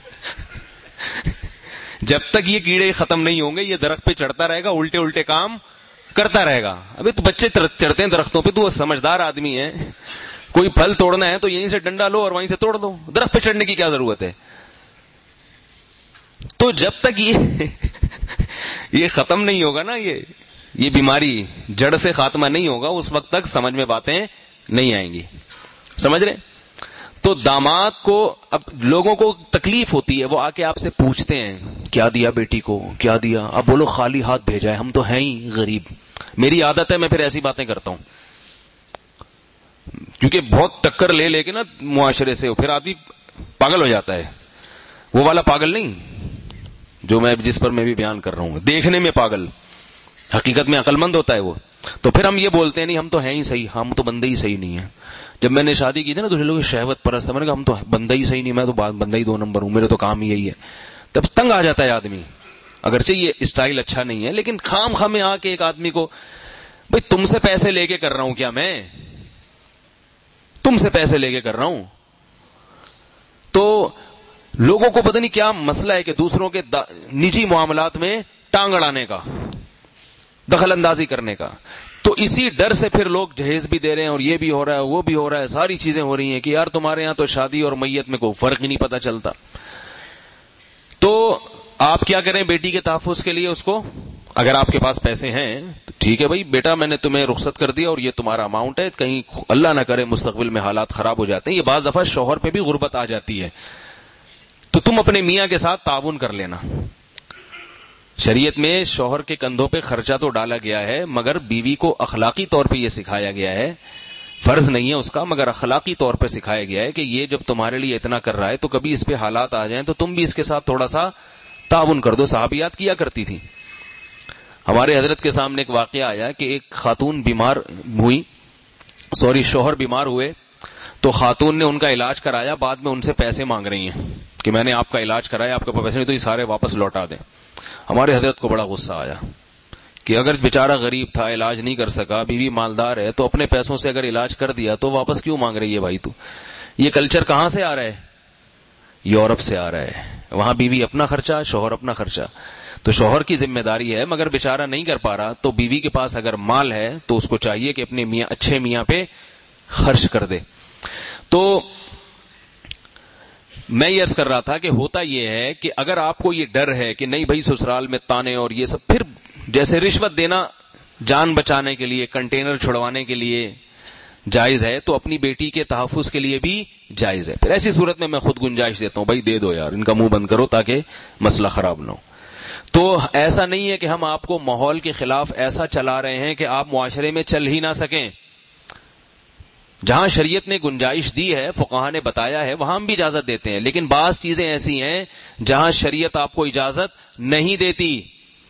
[SPEAKER 1] جب تک یہ کیڑے ختم نہیں ہوں گے یہ درخت پہ چڑھتا رہے گا, الٹے الٹے کام کرتا رہے گا. ابھی تو بچے چڑھتے ہیں درختوں پہ, تو وہ سمجھدار آدمی ہے, کوئی پھل توڑنا ہے تو یہیں سے ڈنڈا لو اور وہیں سے توڑ دو, درخت پہ چڑھنے کی کیا ضرورت ہے؟ تو جب تک یہ یہ ختم نہیں ہوگا نا, یہ یہ بیماری جڑ سے خاتمہ نہیں ہوگا, اس وقت تک سمجھ میں باتیں نہیں آئیں گی. سمجھ رہے؟ تو داماد کو اب لوگوں کو تکلیف ہوتی ہے, وہ آ کے آپ سے پوچھتے ہیں کیا دیا بیٹی کو, کیا دیا؟ اب بولو خالی ہاتھ بھیجا ہے, ہم تو ہیں ہی غریب. میری عادت ہے میں پھر ایسی باتیں کرتا ہوں, کیونکہ بہت ٹکر لے لے کے نا معاشرے سے پھر آدمی پاگل ہو جاتا ہے. وہ والا پاگل نہیں جو میں جس پر میں بھی بیان کر رہا ہوں, دیکھنے میں پاگل, حقیقت میں عقل مند ہوتا ہے وہ. تو پھر ہم یہ بولتے ہیں نہیں ہم تو ہیں ہی صحیح, ہم تو بندے ہی صحیح نہیں ہیں. جب میں نے شادی کی تھی نا تو لوگ شہوت پرست ہے, میں نے کہا ہم تو بندہ ہی صحیح نہیں, میں تو بندہ ہی دو نمبر ہوں, میرے تو کام ہی یہی ہے. تب تنگ آ جاتا ہے آدمی, اگرچہ یہ اسٹائل اچھا نہیں ہے, لیکن خام خام میں آ کے ایک آدمی کو بھئی تم سے پیسے لے کے کر رہا ہوں کیا, میں تم سے پیسے لے کے کر رہا ہوں. تو لوگوں کو پتہ نہیں کیا مسئلہ ہے کہ دوسروں کے نجی معاملات میں ٹانگ اڑانے کا, دخل اندازی کرنے کا. تو اسی ڈر سے پھر لوگ جہیز بھی دے رہے ہیں اور یہ بھی ہو رہا ہے وہ بھی ہو رہا ہے, ساری چیزیں ہو رہی ہیں کہ یار تمہارے یہاں تو شادی اور میت میں کوئی فرق ہی نہیں پتا چلتا. تو آپ کیا کریں بیٹی کے تحفظ کے لیے, اس کو اگر آپ کے پاس پیسے ہیں تو ٹھیک ہے بھائی بیٹا میں نے تمہیں رخصت کر دیا اور یہ تمہارا اماؤنٹ ہے, کہیں اللہ نہ کرے مستقبل میں حالات خراب ہو جاتے ہیں. یہ بعض دفعہ شوہر پہ بھی غربت آ جاتی ہے تو تم اپنے میاں کے ساتھ تعاون کر لینا. شریعت میں شوہر کے کندھوں پہ خرچہ تو ڈالا گیا ہے, مگر بیوی کو اخلاقی طور پہ یہ سکھایا گیا ہے, فرض نہیں ہے اس کا مگر اخلاقی طور پہ سکھایا گیا ہے کہ یہ جب تمہارے لیے اتنا کر رہا ہے تو کبھی اس پہ حالات آ جائیں تو تم بھی اس کے ساتھ تھوڑا سا تعاون کر دو. صحابیات کیا کرتی تھی. ہمارے حضرت کے سامنے ایک واقعہ آیا کہ ایک خاتون بیمار ہوئی, سوری شوہر بیمار ہوئے, تو خاتون نے ان کا علاج کرایا, بعد میں ان سے پیسے مانگ رہی ہیں کہ میں نے آپ کا علاج کرایا, آپ کے پاس پیسے نہیں تو یہ سارے واپس لوٹا دیں. ہمارے حضرت کو بڑا غصہ آیا کہ اگر بیچارہ غریب تھا, علاج نہیں کر سکا, بیوی مالدار ہے, تو اپنے پیسوں سے اگر علاج کر دیا تو واپس کیوں مانگ رہی ہے بھائی؟ تو یہ کلچر کہاں سے آ رہا ہے؟ یورپ سے آ رہا ہے. وہاں بیوی اپنا خرچہ, شوہر اپنا خرچہ. تو شوہر کی ذمہ داری ہے, مگر بیچارہ نہیں کر پا رہا تو بیوی کے پاس اگر مال ہے تو اس کو چاہیے کہ اپنے میاں اچھے میاں پہ خرچ کر دے. تو میں یہ عرض کر رہا تھا کہ ہوتا یہ ہے کہ اگر آپ کو یہ ڈر ہے کہ نہیں بھائی سسرال میں تانے اور یہ سب, پھر جیسے رشوت دینا جان بچانے کے لیے, کنٹینر چھڑوانے کے لیے جائز ہے, تو اپنی بیٹی کے تحفظ کے لیے بھی جائز ہے. پھر ایسی صورت میں میں خود گنجائش دیتا ہوں, بھائی دے دو یار, ان کا منہ بند کرو تاکہ مسئلہ خراب نہ ہو. تو ایسا نہیں ہے کہ ہم آپ کو ماحول کے خلاف ایسا چلا رہے ہیں کہ آپ معاشرے میں چل ہی نہ سکیں. جہاں شریعت نے گنجائش دی ہے, فقہاء نے بتایا ہے, وہاں ہم بھی اجازت دیتے ہیں. لیکن بعض چیزیں ایسی ہیں جہاں شریعت آپ کو اجازت نہیں دیتی,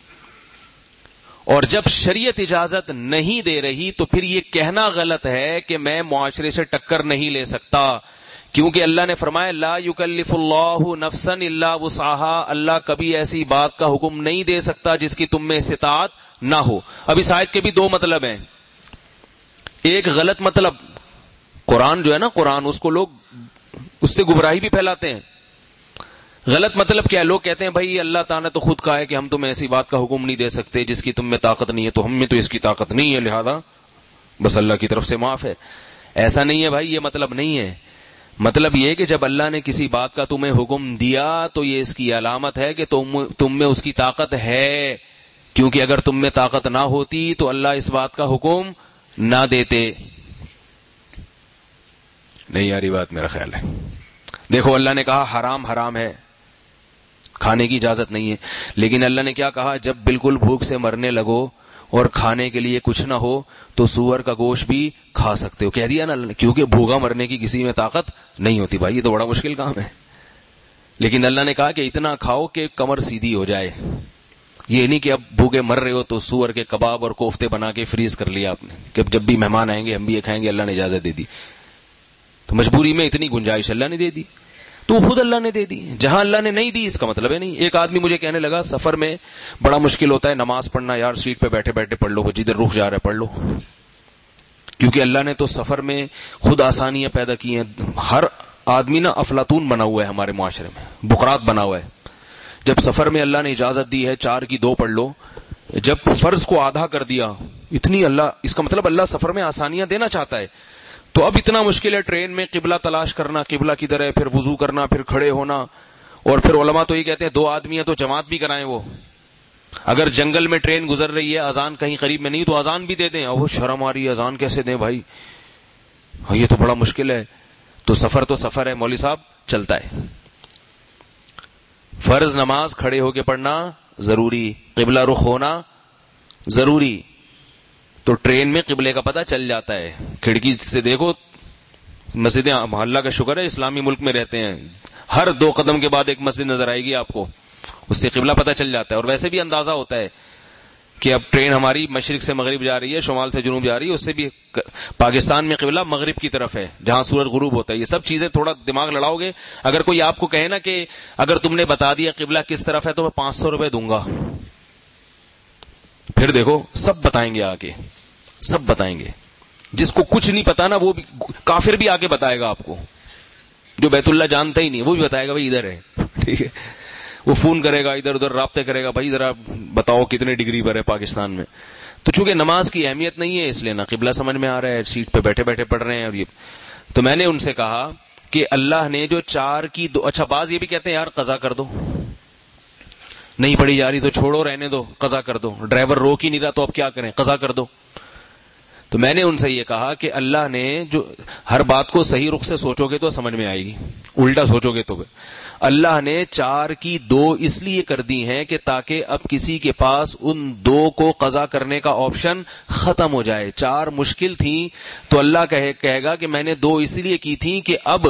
[SPEAKER 1] اور جب شریعت اجازت نہیں دے رہی تو پھر یہ کہنا غلط ہے کہ میں معاشرے سے ٹکر نہیں لے سکتا, کیونکہ اللہ نے فرمایا لا یکلف اللہ نفسا الا وسعها, اللہ کبھی ایسی بات کا حکم نہیں دے سکتا جس کی تم میں استطاعت نہ ہو. اب اس آیت کے بھی دو مطلب ہیں. ایک غلط مطلب, قرآن جو ہے نا قرآن, اس کو لوگ اس سے گمراہی بھی پھیلاتے ہیں. غلط مطلب کیا ہے؟ لوگ کہتے ہیں بھائی اللہ تعالیٰ نے تو خود کہا ہے کہ ہم تمہیں ایسی بات کا حکم نہیں دے سکتے جس کی تم میں طاقت نہیں ہے, تو ہم میں تو اس کی طاقت نہیں ہے, لہذا بس اللہ کی طرف سے معاف ہے. ایسا نہیں ہے بھائی, یہ مطلب نہیں ہے. مطلب یہ کہ جب اللہ نے کسی بات کا تمہیں حکم دیا تو یہ اس کی علامت ہے کہ تم تم میں اس کی طاقت ہے, کیونکہ اگر تم میں طاقت نہ ہوتی تو اللہ اس بات کا حکم نہ دیتے. نہیں یاری بات میرا خیال ہے. دیکھو اللہ نے کہا حرام حرام ہے, کھانے کی اجازت نہیں ہے, لیکن اللہ نے کیا کہا, جب بالکل بھوک سے مرنے لگو اور کھانے کے لیے کچھ نہ ہو تو سور کا گوشت بھی کھا سکتے ہو. کہہ دیا نا اللہ نے, کیونکہ بھوکا مرنے کی کسی میں طاقت نہیں ہوتی. بھائی یہ تو بڑا مشکل کام ہے, لیکن اللہ نے کہا کہ اتنا کھاؤ کہ کمر سیدھی ہو جائے. یہ نہیں کہ اب بھوکے مر رہے ہو تو سور کے کباب اور کوفتے بنا کے فریز کر لیا آپ نے کہ جب بھی مہمان آئیں گے ہم بھی یہ کھائیں گے, اللہ نے اجازت دے دی. تو مجبوری میں اتنی گنجائش اللہ نے دے دی. تو خود اللہ نے دے دی. جہاں اللہ نے نہیں دی اس کا مطلب ہے نہیں. ایک آدمی مجھے کہنے لگا سفر میں بڑا مشکل ہوتا ہے نماز پڑھنا. یار سیٹ پہ بیٹھے بیٹھے پڑھ لو, جدھر رخ جا رہا ہے پڑھ لو. کیونکہ اللہ نے تو سفر میں خود آسانیاں پیدا کی ہیں. ہر آدمی نا افلاطون بنا ہوا ہے ہمارے معاشرے میں, بقراط بنا ہوا ہے. جب سفر میں اللہ نے اجازت دی ہے چار کی دو پڑھ لو, جب فرض کو آدھا کر دیا اتنی اللہ, اس کا مطلب اللہ سفر میں آسانیاں دینا چاہتا ہے. تو اب اتنا مشکل ہے ٹرین میں قبلہ تلاش کرنا, قبلہ کدھر ہے, پھر وضو کرنا, پھر کھڑے ہونا. اور پھر علماء تو یہ کہتے ہیں دو آدمی ہیں تو جماعت بھی کرائیں. وہ اگر جنگل میں ٹرین گزر رہی ہے, اذان کہیں قریب میں نہیں, تو اذان بھی دے دیں. وہ شرم آ رہی ہے اذان کیسے دیں بھائی, یہ تو بڑا مشکل ہے. تو سفر تو سفر ہے مولوی صاحب, چلتا ہے. فرض نماز کھڑے ہو کے پڑھنا ضروری, قبلہ رخ ہونا ضروری. تو ٹرین میں قبلے کا پتہ چل جاتا ہے, کھڑکی سے دیکھو. مسجدیں اللہ کا شکر ہے اسلامی ملک میں رہتے ہیں, ہر دو قدم کے بعد ایک مسجد نظر آئے گی آپ کو, اس سے قبلہ پتہ چل جاتا ہے. اور ویسے بھی اندازہ ہوتا ہے کہ اب ٹرین ہماری مشرق سے مغرب جا رہی ہے, شمال سے جنوب جا رہی ہے, اس سے بھی پاکستان میں قبلہ مغرب کی طرف ہے جہاں سورج غروب ہوتا ہے. یہ سب چیزیں تھوڑا دماغ لڑاؤ گے. اگر کوئی آپ کو کہے نا کہ اگر تم نے بتا دیا قبلہ کس طرف ہے تو میں پانچ سو روپے دوں گا, پھر دیکھو سب بتائیں گے آگے, سب بتائیں گے. جس کو کچھ نہیں پتا نا وہ بھی, کافر بھی آگے بتائے گا آپ کو. جو بیت اللہ جانتا ہی نہیں وہ بھی بتائے گا بھائی ادھر ہے, ٹھیک ہے. وہ فون کرے گا, ادھر ادھر رابطے کرے گا, بھائی ذرا بتاؤ کتنے ڈگری پر ہے پاکستان میں. تو چونکہ نماز کی اہمیت نہیں ہے اس لیے نہ قبلہ سمجھ میں آ رہا ہے, سیٹ پہ بیٹھے بیٹھے پڑھ رہے ہیں. اور یہ تو میں نے ان سے کہا کہ اللہ نے جو چار کی دو, اچھا بعض یہ بھی کہتے ہیں یار قضا کر دو, نہیں پڑھی جا رہی تو چھوڑو رہنے دو, قضا کر دو. ڈرائیور روک ہی نہیں رہا تو اب کیا کریں, قضا کر دو. تو میں نے ان سے یہ کہا کہ اللہ نے جو ہر بات کو صحیح رخ سے سوچو گے تو سمجھ میں آئے گی, الٹا سوچو گے تو. اللہ نے چار کی دو اس لیے کر دی ہیں کہ تاکہ اب کسی کے پاس ان دو کو قضا کرنے کا آپشن ختم ہو جائے. چار مشکل تھیں تو اللہ کہے, کہے گا کہ میں نے دو اس لیے کی تھیں کہ اب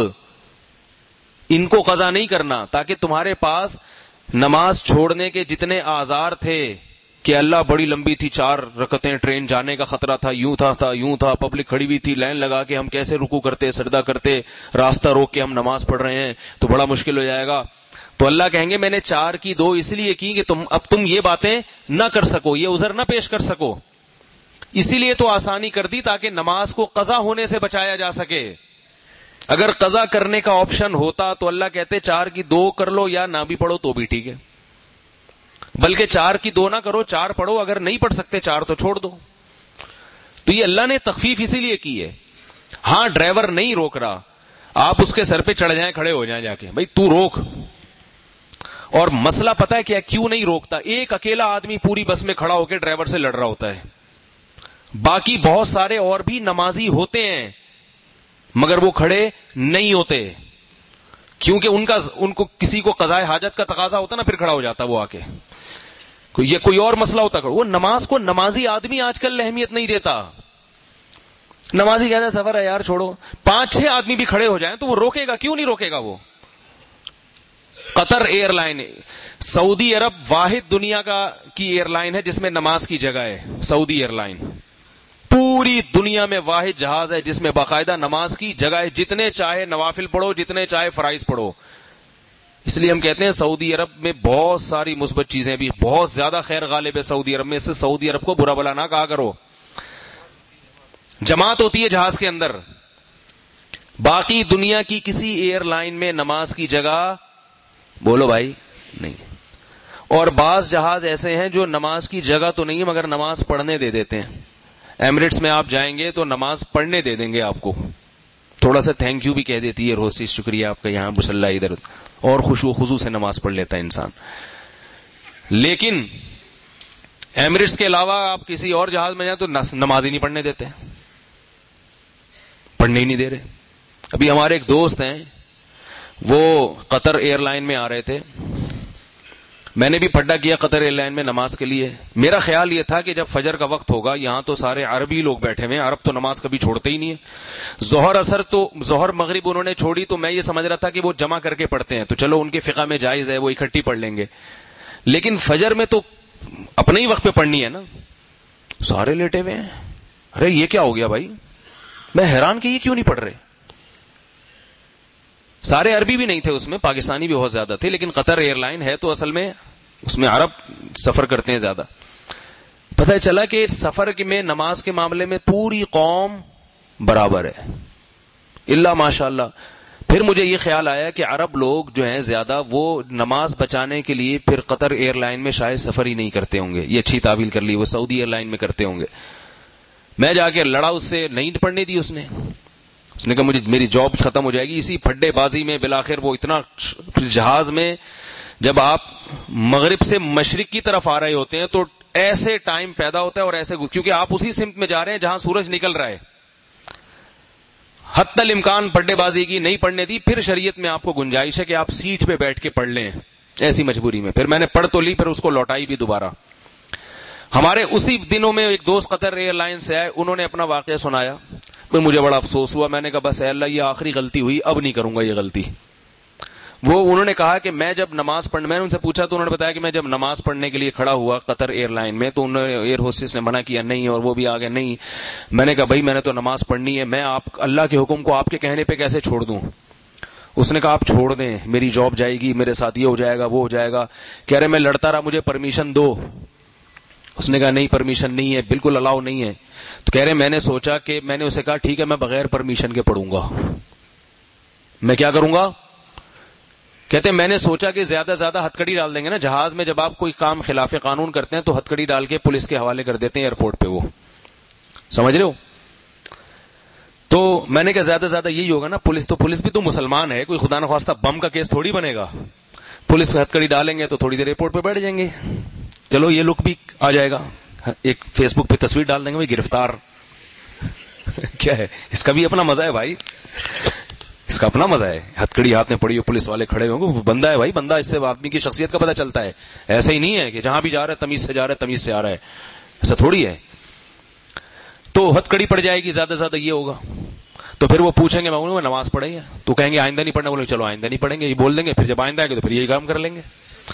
[SPEAKER 1] ان کو قضا نہیں کرنا, تاکہ تمہارے پاس نماز چھوڑنے کے جتنے آزار تھے کہ اللہ بڑی لمبی تھی, چار رکعتیں, ٹرین جانے کا خطرہ تھا, یوں تھا تھا یوں تھا, پبلک کھڑی ہوئی تھی, لائن لگا کے ہم کیسے رکوع کرتے, سجدہ کرتے, راستہ روک کے ہم نماز پڑھ رہے ہیں تو بڑا مشکل ہو جائے گا. تو اللہ کہیں گے میں نے چار کی دو اس لیے کی کہ تم اب تم یہ باتیں نہ کر سکو, یہ عذر نہ پیش کر سکو, اسی لیے تو آسانی کر دی تاکہ نماز کو قضا ہونے سے بچایا جا سکے. اگر قضا کرنے کا آپشن ہوتا تو اللہ کہتے چار کی دو کر لو یا نہ بھی پڑھو تو بھی ٹھیک ہے, بلکہ چار کی دو نہ کرو, چار پڑھو, اگر نہیں پڑھ سکتے چار تو چھوڑ دو. تو یہ اللہ نے تخفیف اسی لیے کی ہے. ہاں ڈرائیور نہیں روک رہا, آپ اس کے سر پہ چڑھ جائیں, کھڑے ہو جائیں جا کے, بھائی تو روک. اور مسئلہ پتہ ہے کیا, کیوں نہیں روکتا؟ ایک اکیلا آدمی پوری بس میں کھڑا ہو کے ڈرائیور سے لڑ رہا ہوتا ہے, باقی بہت سارے اور بھی نمازی ہوتے ہیں مگر وہ کھڑے نہیں ہوتے, کیونکہ ان کا ان کو کسی کو قضائے حاجت کا تقاضا ہوتا نا, پھر کھڑا ہو جاتا وہ آ کے. یہ کوئی اور مسئلہ ہوتا, وہ نماز کو نمازی آدمی آج کل اہمیت نہیں دیتا. نمازی کہتا ہے سفر ہے یار چھوڑو, پانچ چھ آدمی بھی کھڑے ہو جائیں تو وہ روکے گا, کیوں نہیں روکے گا وہ. قطر ایئر لائن, سعودی عرب واحد دنیا کا کی ایئر لائن ہے جس میں نماز کی جگہ ہے. سعودی ایئر لائن پوری دنیا میں واحد جہاز ہے جس میں باقاعدہ نماز کی جگہ ہے, جتنے چاہے نوافل پڑھو, جتنے چاہے فرائض پڑھو. اس لیے ہم کہتے ہیں سعودی عرب میں بہت ساری مثبت چیزیں بھی, بہت زیادہ خیر غالب ہے سعودی عرب میں. اس سے سعودی عرب کو برا بلا نہ کہا کرو. جماعت ہوتی ہے جہاز کے اندر, باقی دنیا کی کسی ایئر لائن میں نماز کی جگہ بولو بھائی نہیں. اور بعض جہاز ایسے ہیں جو نماز کی جگہ تو نہیں ہے مگر نماز پڑھنے دے دیتے ہیں. ایمریٹس میں آپ جائیں گے تو نماز پڑھنے دے دیں گے آپ کو, تھوڑا سا تھینک یو بھی کہہ دیتی ہے روسی, شکریہ آپ کا, یہاں مسلح ادھر, اور خشوع و خضوع سے نماز پڑھ لیتا ہے انسان. لیکن ایمریٹس کے علاوہ آپ کسی اور جہاز میں جائیں تو نماز ہی نہیں پڑھنے دیتے, پڑھنے ہی نہیں دے رہے. ابھی ہمارے ایک دوست ہیں, وہ قطر ایئر لائن میں آ رہے تھے, میں نے بھی پھڈا کیا قطر ایئر لائن میں نماز کے لیے. میرا خیال یہ تھا کہ جب فجر کا وقت ہوگا, یہاں تو سارے عربی لوگ بیٹھے ہوئے ہیں, عرب تو نماز کبھی چھوڑتے ہی نہیں ہے. ظہر اثر تو ظہر مغرب انہوں نے چھوڑی تو میں یہ سمجھ رہا تھا کہ وہ جمع کر کے پڑھتے ہیں, تو چلو ان کے فقہ میں جائز ہے, وہ اکٹھی پڑھ لیں گے. لیکن فجر میں تو اپنے ہی وقت پہ پڑھنی ہے نا, سارے لیٹے ہوئے ہیں. ارے یہ کیا ہو گیا بھائی, میں حیران کہ یہ کیوں نہیں پڑھ رہے. سارے عربی بھی نہیں تھے اس میں، پاکستانی بھی بہت زیادہ تھے، لیکن قطر ایئر لائن ہے تو اصل میں اس میں عرب سفر کرتے ہیں زیادہ. پتہ چلا کہ سفر میں نماز کے معاملے میں پوری قوم برابر ہے الا ماشاء اللہ. پھر مجھے یہ خیال آیا کہ عرب لوگ جو ہیں زیادہ وہ نماز بچانے کے لیے پھر قطر ایئر لائن میں شاید سفر ہی نہیں کرتے ہوں گے. یہ اچھی تعویل کر لی، وہ سعودی ایئر لائن میں کرتے ہوں گے. میں جا کے لڑا اس سے، نہیں پڑھنے دی اس نے. اس نے کہا مجھے میری جاب ختم ہو جائے گی. اسی پھڈے بازی میں بالآخر وہ اتنا جہاز میں جب آپ مغرب سے مشرق کی طرف آ رہے ہوتے ہیں تو ایسے ٹائم پیدا ہوتا ہے اور ایسے، کیونکہ آپ اسی سمت میں جا رہے ہیں جہاں سورج نکل رہا ہے. حتی الامکان پڈے بازی کی نہیں پڑھنے دی. پھر شریعت میں آپ کو گنجائش ہے کہ آپ سیٹ پہ بیٹھ کے پڑھ لیں ایسی مجبوری میں. پھر میں نے پڑھ تو لی، پھر اس کو لوٹائی بھی دوبارہ. ہمارے اسی دنوں میں ایک دوست قطر ایئر لائن سے آئے، انہوں نے اپنا واقعہ سنایا. پھر مجھے بڑا افسوس ہوا. میں نے کہا بس اے اللہ یہ آخری غلطی ہوئی، اب نہیں کروں گا یہ غلطی. وہ انہوں نے کہا کہ میں جب نماز پڑھ میں نے ان سے پوچھا تو انہوں نے بتایا کہ میں جب نماز پڑھنے کے لیے کھڑا ہوا قطر ایئر لائن میں تو انہوں نے ایئر ہوسٹس نے منع کیا نہیں، اور وہ بھی آگے نہیں. میں نے کہا بھائی میں نے تو نماز پڑھنی ہے، میں آپ اللہ کے حکم کو آپ کے کہنے پہ کیسے چھوڑ دوں. اس نے کہا آپ چھوڑ دیں، میری جاب جائے گی، میرے ساتھ یہ ہو جائے گا وہ ہو جائے گا. کہہ رہے میں لڑتا رہا، مجھے پرمیشن دو. اس نے کہا نہیں پرمیشن نہیں ہے، بالکل الاؤ نہیں ہے. تو کہہ رہے میں نے سوچا کہ میں نے اسے کہا ٹھیک ہے میں بغیر پرمیشن کے پڑھوں گا. میں کیا کروں گا؟ کہتے ہیں میں نے سوچا کہ زیادہ زیادہ ہتکڑی ڈال دیں گے نا جہاز میں، جب آپ کوئی کام خلاف قانون کرتے ہیں تو ہتکڑی ڈال کے پولیس کے حوالے کر دیتے ہیں ایئرپورٹ پہ. وہ سمجھ رہے ہو؟ تو میں نے کہا زیادہ زیادہ یہی ہوگا نا. پولیس تو پولیس بھی تو مسلمان ہے، کوئی خدا نخواستہ بم کا کیس تھوڑی بنے گا. پولیس ہتکڑی ڈالیں گے تو تھوڑی دیر ایئرپورٹ پہ بیٹھ جائیں گے. چلو یہ لک بھی آ جائے گا، ایک فیس بک پہ تصویر ڈال دیں گے بھائی گرفتار. کیا ہے اس کا بھی اپنا مزہ ہے بھائی، اس کا اپنا مزہ ہے. ہتکڑی ہاتھ میں پڑی ہو، پولیس والے کھڑے ہوں گے، بندہ ہے بھائی بندہ. اس سے آدمی کی شخصیت کا پتہ چلتا ہے. ایسا ہی نہیں ہے کہ جہاں بھی جا رہا ہے تمیز سے جا رہا ہے تمیز سے آ رہا ہے، ایسا تھوڑی ہے. تو ہتکڑی پڑ جائے گی، زیادہ زیادہ یہ ہوگا. تو پھر وہ پوچھیں گے میں نماز پڑھیں گے تو کہیں گے آئندہ نہیں پڑھنا. بولے چلو آئندہ نہیں پڑھیں گے، یہ بول دیں گے. پھر جب آئندہ آئے گے تو پھر یہی کام کر لیں گے.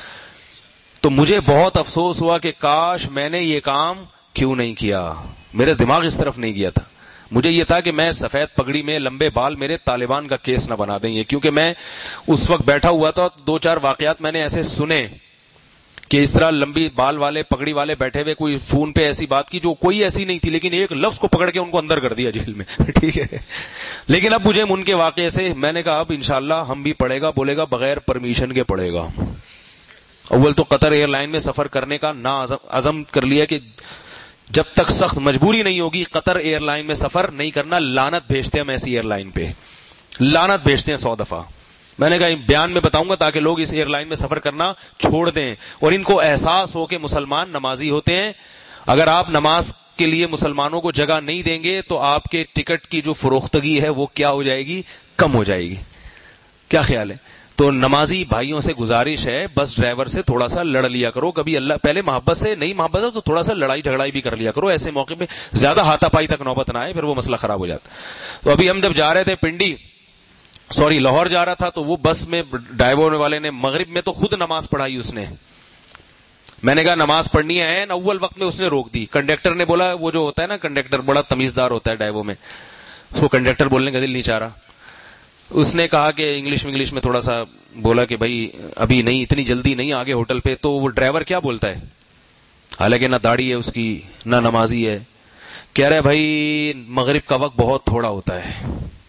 [SPEAKER 1] تو مجھے بہت افسوس ہوا کہ کاش میں نے یہ کام کیوں نہیں کیا. میرے دماغ اس طرف نہیں گیا تھا. مجھے یہ تھا کہ میں سفید پگڑی میں لمبے بال میرے طالبان کا کیس نہ بنا دیں یہ، کیونکہ میں اس وقت بیٹھا ہوا تھا. دو چار واقعات میں نے ایسے سنے کہ اس طرح لمبی بال والے پگڑی والے بیٹھے ہوئے کوئی فون پہ ایسی بات کی جو کوئی ایسی نہیں تھی، لیکن ایک لفظ کو پکڑ کے ان کو اندر کر دیا جیل میں. ٹھیک ہے، لیکن اب مجھے ان کے واقعے سے میں نے کہا اب انشاءاللہ ہم بھی پڑھے گا. بولے گا بغیر پرمیشن کے پڑھے گا. اول تو قطر ایئر لائن میں سفر کرنے کا نا عزم کر لیا کہ جب تک سخت مجبوری نہیں ہوگی قطر ایئر لائن میں سفر نہیں کرنا. لعنت بھیجتے ہیں ہم ایسی ایئر لائن پہ، لعنت بھیجتے ہیں سو دفعہ. میں نے کہا بیان میں بتاؤں گا تاکہ لوگ اس ایئر لائن میں سفر کرنا چھوڑ دیں اور ان کو احساس ہو کہ مسلمان نمازی ہوتے ہیں. اگر آپ نماز کے لیے مسلمانوں کو جگہ نہیں دیں گے تو آپ کے ٹکٹ کی جو فروختگی ہے وہ کیا ہو جائے گی؟ کم ہو جائے گی. کیا خیال ہے؟ تو نمازی بھائیوں سے گزارش ہے بس ڈرائیور سے تھوڑا سا لڑ لیا کرو. کبھی اللہ پہلے محبت سے نہیں محبت ہے تو تھوڑا سا لڑائی جھگڑائی بھی کر لیا کرو. ایسے موقع پہ زیادہ ہاتھا پائی تک نوبت نہ آئے، پھر وہ مسئلہ خراب ہو جاتا. تو ابھی ہم جب جا رہے تھے پنڈی سوری لاہور جا رہا تھا تو وہ بس میں ڈرائیور والے نے مغرب میں تو خود نماز پڑھائی اس نے. میں نے کہا نماز پڑھنی ہے اول وقت میں اس نے روک دی. کنڈکٹر نے بولا، وہ جو ہوتا ہے نا کنڈکٹر بڑا تمیزدار ہوتا ہے ڈرائیور میں، اس کو کنڈکٹر بولنے کا دل نہیں چاہ رہا. اس نے کہا کہ انگلش انگلش میں تھوڑا سا بولا کہ بھائی ابھی نہیں، اتنی جلدی نہیں آگے ہوٹل پہ. تو وہ ڈرائیور کیا بولتا ہے، حالانکہ نہ داڑھی ہے اس کی نہ نمازی ہے، کہہ رہے بھائی مغرب کا وقت بہت تھوڑا ہوتا ہے.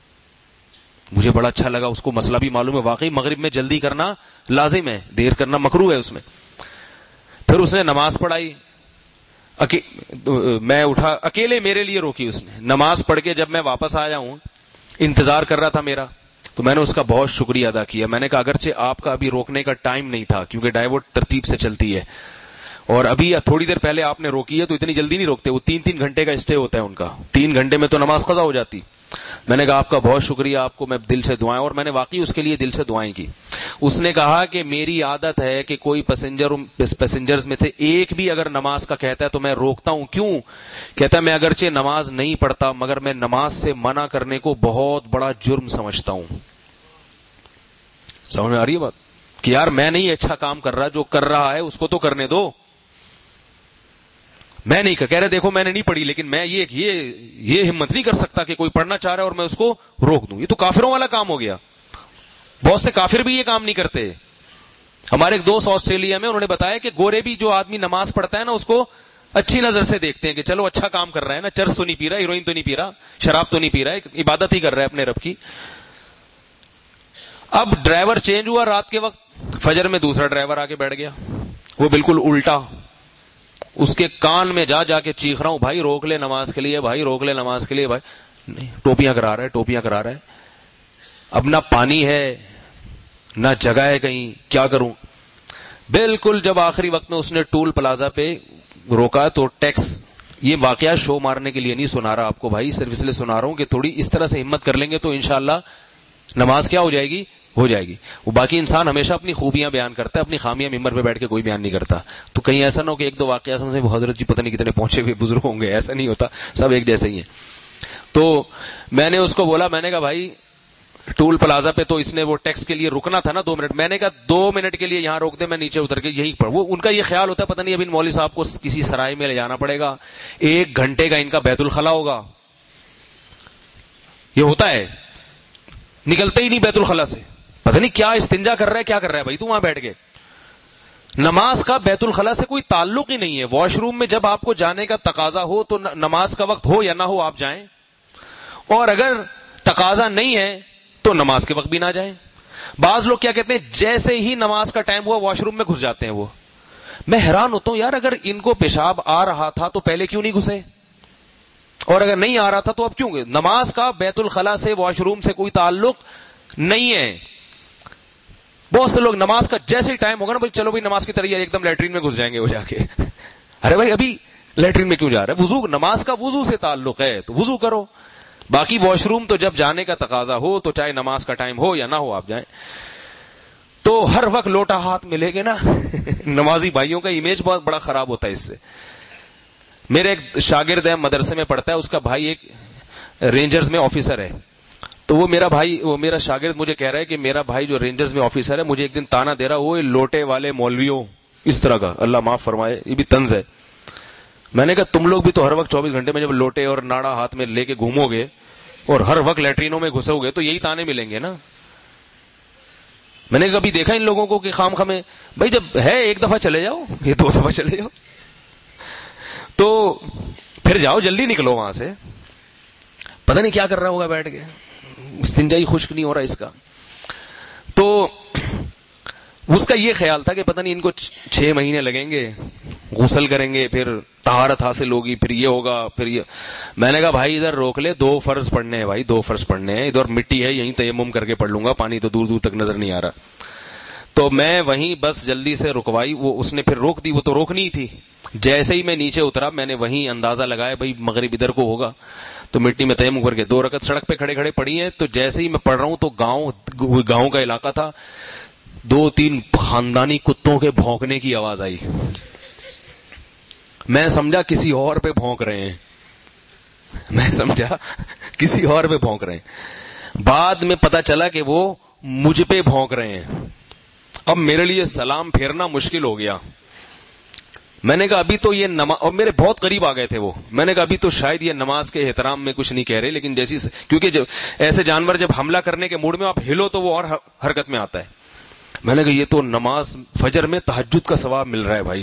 [SPEAKER 1] مجھے بڑا اچھا لگا، اس کو مسئلہ بھی معلوم ہے. واقعی مغرب میں جلدی کرنا لازم ہے، دیر کرنا مکروہ ہے اس میں. پھر اس نے نماز پڑھائی، میں اٹھا اکیلے، میرے لیے روکی اس نے. نماز پڑھ کے جب میں واپس آیا ہوں، انتظار کر رہا تھا میرا، تو میں نے اس کا بہت شکریہ ادا کیا. میں نے کہا اگرچہ آپ کا ابھی روکنے کا ٹائم نہیں تھا کیونکہ ڈائیورٹ ترتیب سے چلتی ہے، اور ابھی تھوڑی دیر پہلے آپ نے روکی ہے تو اتنی جلدی نہیں روکتے. وہ تین تین گھنٹے کا اسٹے ہوتا ہے ان کا، تین گھنٹے میں تو نماز قضا ہو جاتی. میں نے کہا آپ کا بہت شکریہ، آپ کو میں دل سے دعائیں، اور میں نے واقعی اس کے لیے دل سے دعائیں کی. اس نے کہا کہ میری عادت ہے کہ کوئی پیسنجر پیسنجرز میں سے ایک بھی اگر نماز کا کہتا ہے تو میں روکتا ہوں. کیوں؟ کہتا ہے میں اگرچہ نماز نہیں پڑھتا مگر میں نماز سے منع کرنے کو بہت بڑا جرم سمجھتا ہوں. سمجھ میں آ رہی ہے بات کہ یار میں نہیں اچھا کام کر رہا، جو کر رہا ہے اس کو تو کرنے دو. میں نہیں کہہ رہے دیکھو میں نے نہیں پڑھی، لیکن میں یہ یہ یہ ہمت نہیں کر سکتا کہ کوئی پڑھنا چاہ رہا ہے اور میں اس کو روک دوں. یہ تو کافروں والا کام ہو گیا. بہت سے کافر بھی یہ کام نہیں کرتے. ہمارے ایک دوست آسٹریلیا میں، انہوں نے بتایا کہ گورے بھی جو آدمی نماز پڑھتا ہے نا اس کو اچھی نظر سے دیکھتے ہیں کہ چلو اچھا کام کر رہا ہے نا، چرس تو نہیں پی رہا، ہیروئن تو نہیں پی رہا، شراب تو نہیں پی رہا ہے، عبادت ہی کر رہا ہے اپنے رب کی. اب ڈرائیور چینج ہوا رات کے وقت، فجر میں دوسرا ڈرائیور آ کے بیٹھ گیا، وہ بالکل الٹا. اس کے کان میں جا جا کے چیخ رہا ہوں، بھائی روک لے نماز کے لیے، بھائی روک لے نماز کے لیے. بھائی نہیں، ٹوپیاں کرا رہا ہے، ٹوپیاں کرا رہا ہے. اب نہ پانی ہے نہ جگہ ہے کہیں، کیا کروں. بالکل جب آخری وقت میں اس نے ٹول پلازا پہ روکا تو ٹیکس، یہ واقعہ شو مارنے کے لیے نہیں سنا رہا آپ کو بھائی، صرف اس لیے سنا رہا ہوں کہ تھوڑی اس طرح سے ہمت کر لیں گے تو انشاءاللہ نماز کیا ہو جائے گی، ہو جائے گی. وہ باقی انسان ہمیشہ اپنی خوبیاں بیان کرتا ہے، اپنی خامیاں ممبر پہ بیٹھ کے کوئی بیان نہیں کرتا. تو کہیں ایسا نہ ہو کہ ایک دو واقعہ سمجھے وہ حضرت جی پتہ نہیں کتنے پہنچے ہوئے بزرگ ہوں گے، ایسا نہیں ہوتا، سب ایک جیسے ہی ہیں. تو میں نے اس کو بولا، میں نے کہا بھائی ٹول پلازا پہ تو اس نے وہ ٹیکس کے لیے رکنا تھا نا دو منٹ، میں نے کہا دو منٹ کے لیے یہاں روک دے، میں نیچے اتر کے یہیں پر. وہ ان کا یہ خیال ہوتا ہے پتہ نہیں اب ان مولوی صاحب کو کسی سرائے میں لے جانا پڑے گا، ایک گھنٹے کا ان کا بیت الخلا ہوگا. یہ ہوتا ہے، نکلتے ہی نہیں بیت الخلا سے، پتہ نہیں کیا استنجا کر رہا ہے، کیا کر رہا ہے. بھائی تو وہاں بیٹھ کے نماز کا بیت الخلا سے کوئی تعلق ہی نہیں ہے. واش روم میں جب آپ کو جانے کا تقاضا ہو تو نماز کا وقت ہو یا نہ ہو آپ جائیں، اور اگر تقاضا نہیں ہے تو نماز کے وقت بھی نہ جائیں. بعض لوگ کیا کہتے ہیں، جیسے ہی نماز کا ٹائم ہوا واش روم میں گھس جاتے ہیں. وہ میں حیران ہوتا ہوں یار، اگر ان کو پیشاب آ رہا تھا تو پہلے کیوں نہیں گھسے، اور اگر نہیں آ رہا تھا تو اب کیوں گئے. نماز کا بیت الخلا سے واش روم سے کوئی تعلق نہیں ہے. بہت سے لوگ نماز کا جیسے ہی ٹائم ہوگا نا بھائی چلو بھائی نماز کی تیاری، ایک دم لیٹرین میں گھس جائیں گے وہ جا کے. ارے بھائی ابھی لیٹرین میں کیوں جا رہا ہے، وضو، نماز کا وضو سے تعلق ہے تو وضو کرو. باقی واش روم تو جب جانے کا تقاضا ہو تو چاہے نماز کا ٹائم ہو یا نہ ہو آپ جائیں. تو ہر وقت لوٹا ہاتھ ملے گے نا نمازی بھائیوں کا امیج بہت بڑا خراب ہوتا ہے اس سے. میرے ایک شاگرد ہے، مدرسے میں پڑھتا ہے، اس کا بھائی ایک رینجرز میں آفیسر ہے. تو وہ میرا بھائی، وہ میرا شاگرد مجھے کہہ رہا ہے کہ میرا بھائی جو رینجرز میں آفیسر ہے مجھے ایک دن تانا دے رہا، وہ لوٹے والے مولویوں، اس طرح کا، اللہ معاف فرمائے، یہ بھی طنز ہے. میں نے کہا تم لوگ بھی تو ہر وقت چوبیس گھنٹے میں جب لوٹے اور ناڑا ہاتھ میں لے کے گھومو گے اور ہر وقت لیٹرینوں میں گھسو گے تو یہی تانے ملیں گے نا. میں نے کبھی دیکھا ان لوگوں کو کہ خام خامے، بھائی جب ہے ایک دفعہ چلے جاؤ، یہ دو دفعہ چلے جاؤ تو پھر جاؤ، جلدی نکلو وہاں سے. پتہ نہیں کیا کر رہا ہوگا بیٹھ کے، استنجائی خشک نہیں ہو رہا اس کا. تو اس کا یہ خیال تھا کہ پتہ نہیں ان کو چھ مہینے لگیں گے، غسل کریں گے، پھر طہارت حاصل ہوگی، پھر یہ ہوگا، پھر یہ. میں نے کہا بھائی ادھر روک لے، دو فرض پڑھنے ہیں بھائی، دو فرض پڑھنے ہیں. ادھر مٹی ہے، یہیں تیمم کر کے پڑھ لوں گا، پانی تو دور دور تک نظر نہیں آ رہا. تو میں وہیں بس جلدی سے رکوائی، وہ اس نے پھر روک دی، وہ تو روکنی ہی تھی. جیسے ہی میں نیچے اترا میں نے وہیں اندازہ لگایا بھائی مغرب ادھر کو ہوگا، تو مٹی میں تیمم کر کے دو رکعت سڑک پہ کھڑے کھڑے پڑی ہیں. تو جیسے ہی میں پڑھ رہا ہوں تو گاؤں گاؤں کا علاقہ تھا، دو تین خاندانی کتوں کے بھونکنے کی آواز آئی. میں سمجھا کسی اور پہ بھونک رہے ہیں، میں سمجھا کسی اور پہ بھونک رہے ہیں. بعد میں پتا چلا کہ وہ مجھ پہ بھونک رہے ہیں. اب میرے لیے سلام پھیرنا مشکل ہو گیا. میں نے کہا ابھی تو یہ نماز، اور میرے بہت قریب آ گئے تھے وہ، میں نے کہا ابھی تو شاید یہ نماز کے احترام میں کچھ نہیں کہہ رہے، لیکن جیسی، کیونکہ جب ایسے جانور جب حملہ کرنے کے موڈ میں آپ ہلو تو وہ اور حرکت میں آتا ہے. میں نے کہا یہ تو نماز فجر میں تہجد کا ثواب مل رہا ہے بھائی،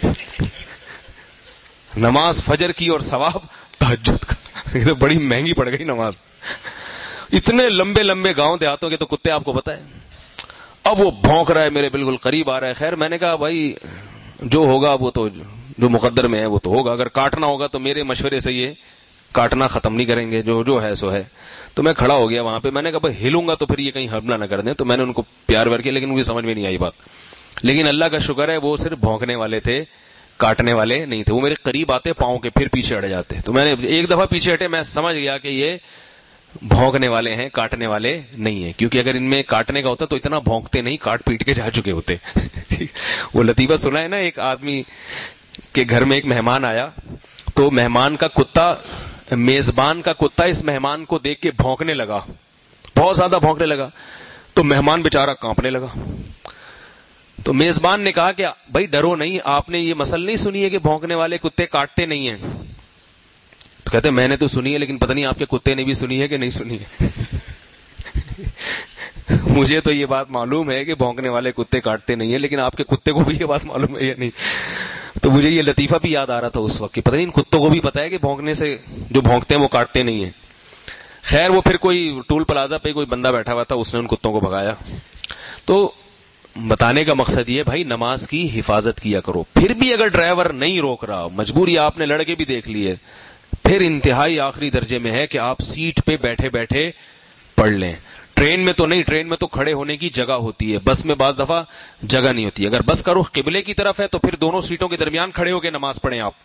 [SPEAKER 1] نماز فجر کی اور ثواب تہجد کا، بڑی مہنگی پڑ گئی نماز. اتنے لمبے لمبے گاؤں دیہاتوں کے تو کتے آپ کو پتہ ہے. اب وہ بھونک رہا ہے، میرے بالکل قریب آ رہا ہے. خیر میں نے کہا بھائی جو ہوگا وہ تو جو مقدر میں ہے وہ تو ہوگا، اگر کاٹنا ہوگا تو میرے مشورے سے یہ کاٹنا ختم نہیں کریں گے، جو جو ہے سو ہے. تو میں کھڑا ہو گیا وہاں پہ. میں نے کہا بھائی ہلوں گا تو پھر یہ کہیں حملہ نہ کر دیں. تو میں نے ان کو پیار وار کیا، لیکن مجھے سمجھ میں نہیں آئی بات. لیکن اللہ کا شکر ہے وہ صرف بھونکنے والے تھے، کاٹنے والے نہیں تھے. وہ میرے قریب آتے پاؤں کے، پھر پیچھے ہٹ جاتے. تو میں نے ایک دفعہ پیچھے ہٹے، میں سمجھ گیا کہ یہ بھونکنے والے ہیں، کاٹنے والے نہیں ہیں. کیونکہ اگر ان میں کاٹنے کا ہوتا تو اتنا بھونکتے نہیں، کاٹ پیٹ کے جا چکے ہوتے. وہ لطیفہ سنا ہے نا، ایک آدمی کے گھر میں ایک مہمان آیا تو مہمان کا کتا، میزبان کا کتا اس مہمان کو دیکھ کے بھونکنے لگا، بہت زیادہ بھونکنے لگا. تو مہمان بیچارہ کانپنے لگا. تو میزبان نے کہا کہ بھائی ڈرو نہیں، آپ نے یہ مسئلہ نہیں سنی ہے کہ بھونکنے والے کتے کاٹتے نہیں ہیں؟ تو کہتے میں نے تو سنی ہے، لیکن پتہ نہیں آپ کے کتے نے بھی سنی ہے کہ نہیں سنی ہے. مجھے تو یہ بات معلوم ہے کہ بھونکنے والے کتے کاٹتے نہیں ہیں، لیکن آپ کے کتے کو بھی یہ بات معلوم ہے یا نہیں؟ تو مجھے یہ لطیفہ بھی یاد آ رہا تھا اس وقت کہ پتہ نہیں ان کتوں کو بھی پتا ہے کہ بھونکنے سے جو بھونکتے ہیں وہ کاٹتے نہیں ہیں. خیر وہ پھر کوئی ٹول پلازا پہ کوئی بندہ بیٹھا ہوا تھا، اس نے ان کتوں کو بھگایا. تو بتانے کا مقصد یہ بھائی نماز کی حفاظت کیا کرو. پھر بھی اگر ڈرائیور نہیں روک رہا، مجبوری آپ نے لڑکے بھی دیکھ لی ہے، پھر انتہائی آخری درجے میں ہے کہ آپ سیٹ پہ بیٹھے بیٹھے پڑھ لیں. ٹرین میں تو نہیں، ٹرین میں تو کھڑے ہونے کی جگہ ہوتی ہے، بس میں بعض دفعہ جگہ نہیں ہوتی. اگر بس کا رخ قبلے کی طرف ہے تو پھر دونوں سیٹوں کے درمیان کھڑے ہو کے نماز پڑھیں. آپ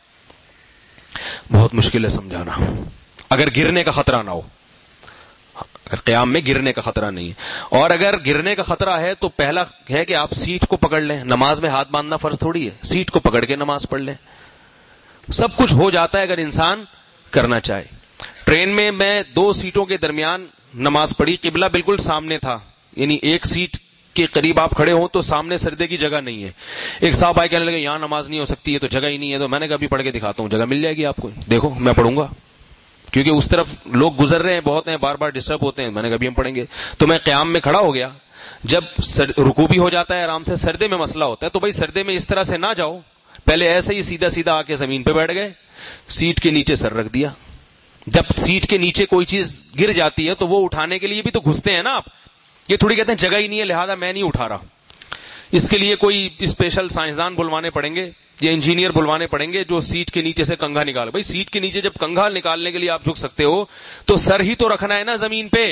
[SPEAKER 1] بہت مشکل ہے سمجھانا، اگر گرنے کا خطرہ نہ ہو. قیام میں گرنے کا خطرہ نہیں ہے، اور اگر گرنے کا خطرہ ہے تو پہلا ہے کہ آپ سیٹ کو پکڑ لیں. نماز میں ہاتھ باندھنا فرض تھوڑی ہے، سیٹ کو پکڑ کے نماز پڑھ لیں. سب کچھ ہو جاتا ہے اگر انسان کرنا چاہے. ٹرین میں میں دو سیٹوں کے درمیان نماز پڑھی، قبلہ بالکل سامنے تھا، یعنی ایک سیٹ کے قریب آپ کھڑے ہوں تو سامنے سجدے کی جگہ نہیں ہے. ایک صاحب آئے کہنے لگے یہاں نماز نہیں ہو سکتی ہے، تو جگہ ہی نہیں ہے. تو میں نے کہا ابھی پڑھ کے دکھاتا ہوں، جگہ مل جائے گی آپ کو، دیکھو میں پڑھوں گا، کیونکہ اس طرف لوگ گزر رہے ہیں بہت ہیں، بار بار ڈسٹرب ہوتے ہیں. میں نے کہا ابھی ہم پڑھیں گے. تو میں قیام میں کھڑا ہو گیا. جب رکوع بھی ہو جاتا ہے آرام سے، سردے میں مسئلہ ہوتا ہے تو بھائی سردے میں اس طرح سے نہ جاؤ، پہلے ایسے ہی سیدھا سیدھا آ کے زمین پہ بیٹھ گئے، سیٹ کے نیچے سر رکھ دیا. جب سیٹ کے نیچے کوئی چیز گر جاتی ہے تو وہ اٹھانے کے لیے بھی تو گھستے ہیں نا آپ. یہ تھوڑی کہتے ہیں جگہ ہی نہیں ہے لہذا میں نہیں اٹھا رہا. اس کے لیے کوئی اسپیشل سائنسدان بلوانے پڑیں گے یا انجینئر بلوانے پڑیں گے جو سیٹ کے نیچے سے کنگھا نکالے. بھائی سیٹ کے نیچے جب کنگھا نکالنے کے لیے آپ جھک سکتے ہو تو سر ہی تو رکھنا ہے نا زمین پہ.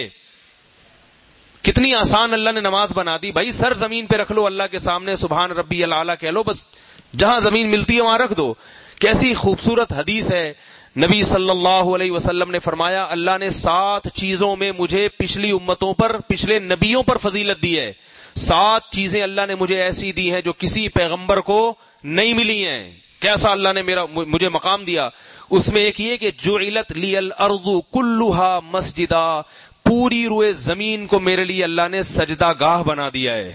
[SPEAKER 1] کتنی آسان اللہ نے نماز بنا دی. بھائی سر زمین پہ رکھ لو، اللہ کے سامنے سبحان ربی الاعلیٰ کہہ لو، بس جہاں زمین ملتی ہے وہاں رکھ دو. کیسی خوبصورت حدیث ہے. نبی صلی اللہ علیہ وسلم نے فرمایا اللہ نے سات چیزوں میں مجھے پچھلی امتوں پر، پچھلے نبیوں پر فضیلت دی ہے. سات چیزیں اللہ نے مجھے ایسی دی ہیں جو کسی پیغمبر کو نہیں ملی ہیں. کیسا اللہ نے میرا مجھے مقام دیا. اس میں ایک یہ کہ جعلت لی الارض کلھا مسجدا، پوری روئے زمین کو میرے لیے اللہ نے سجدہ گاہ بنا دیا ہے.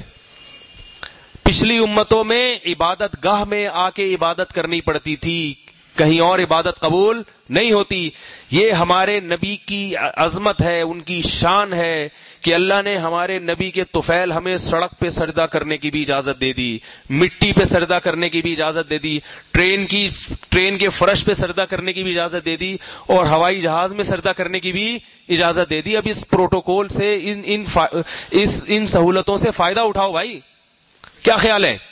[SPEAKER 1] پچھلی امتوں میں عبادت گاہ میں آ کے عبادت کرنی پڑتی تھی، کہیں اور عبادت قبول نہیں ہوتی. یہ ہمارے نبی کی عظمت ہے، ان کی شان ہے کہ اللہ نے ہمارے نبی کے طفیل ہمیں سڑک پہ سجدہ کرنے کی بھی اجازت دے دی، مٹی پہ سجدہ کرنے کی بھی اجازت دے دی، ٹرین کی ٹرین کے فرش پہ سجدہ کرنے کی بھی اجازت دے دی، اور ہوائی جہاز میں سجدہ کرنے کی بھی اجازت دے دی. اب اس پروٹوکول سے ان ان اس ان سہولتوں سے فائدہ اٹھاؤ. بھائی کیا خیال ہے؟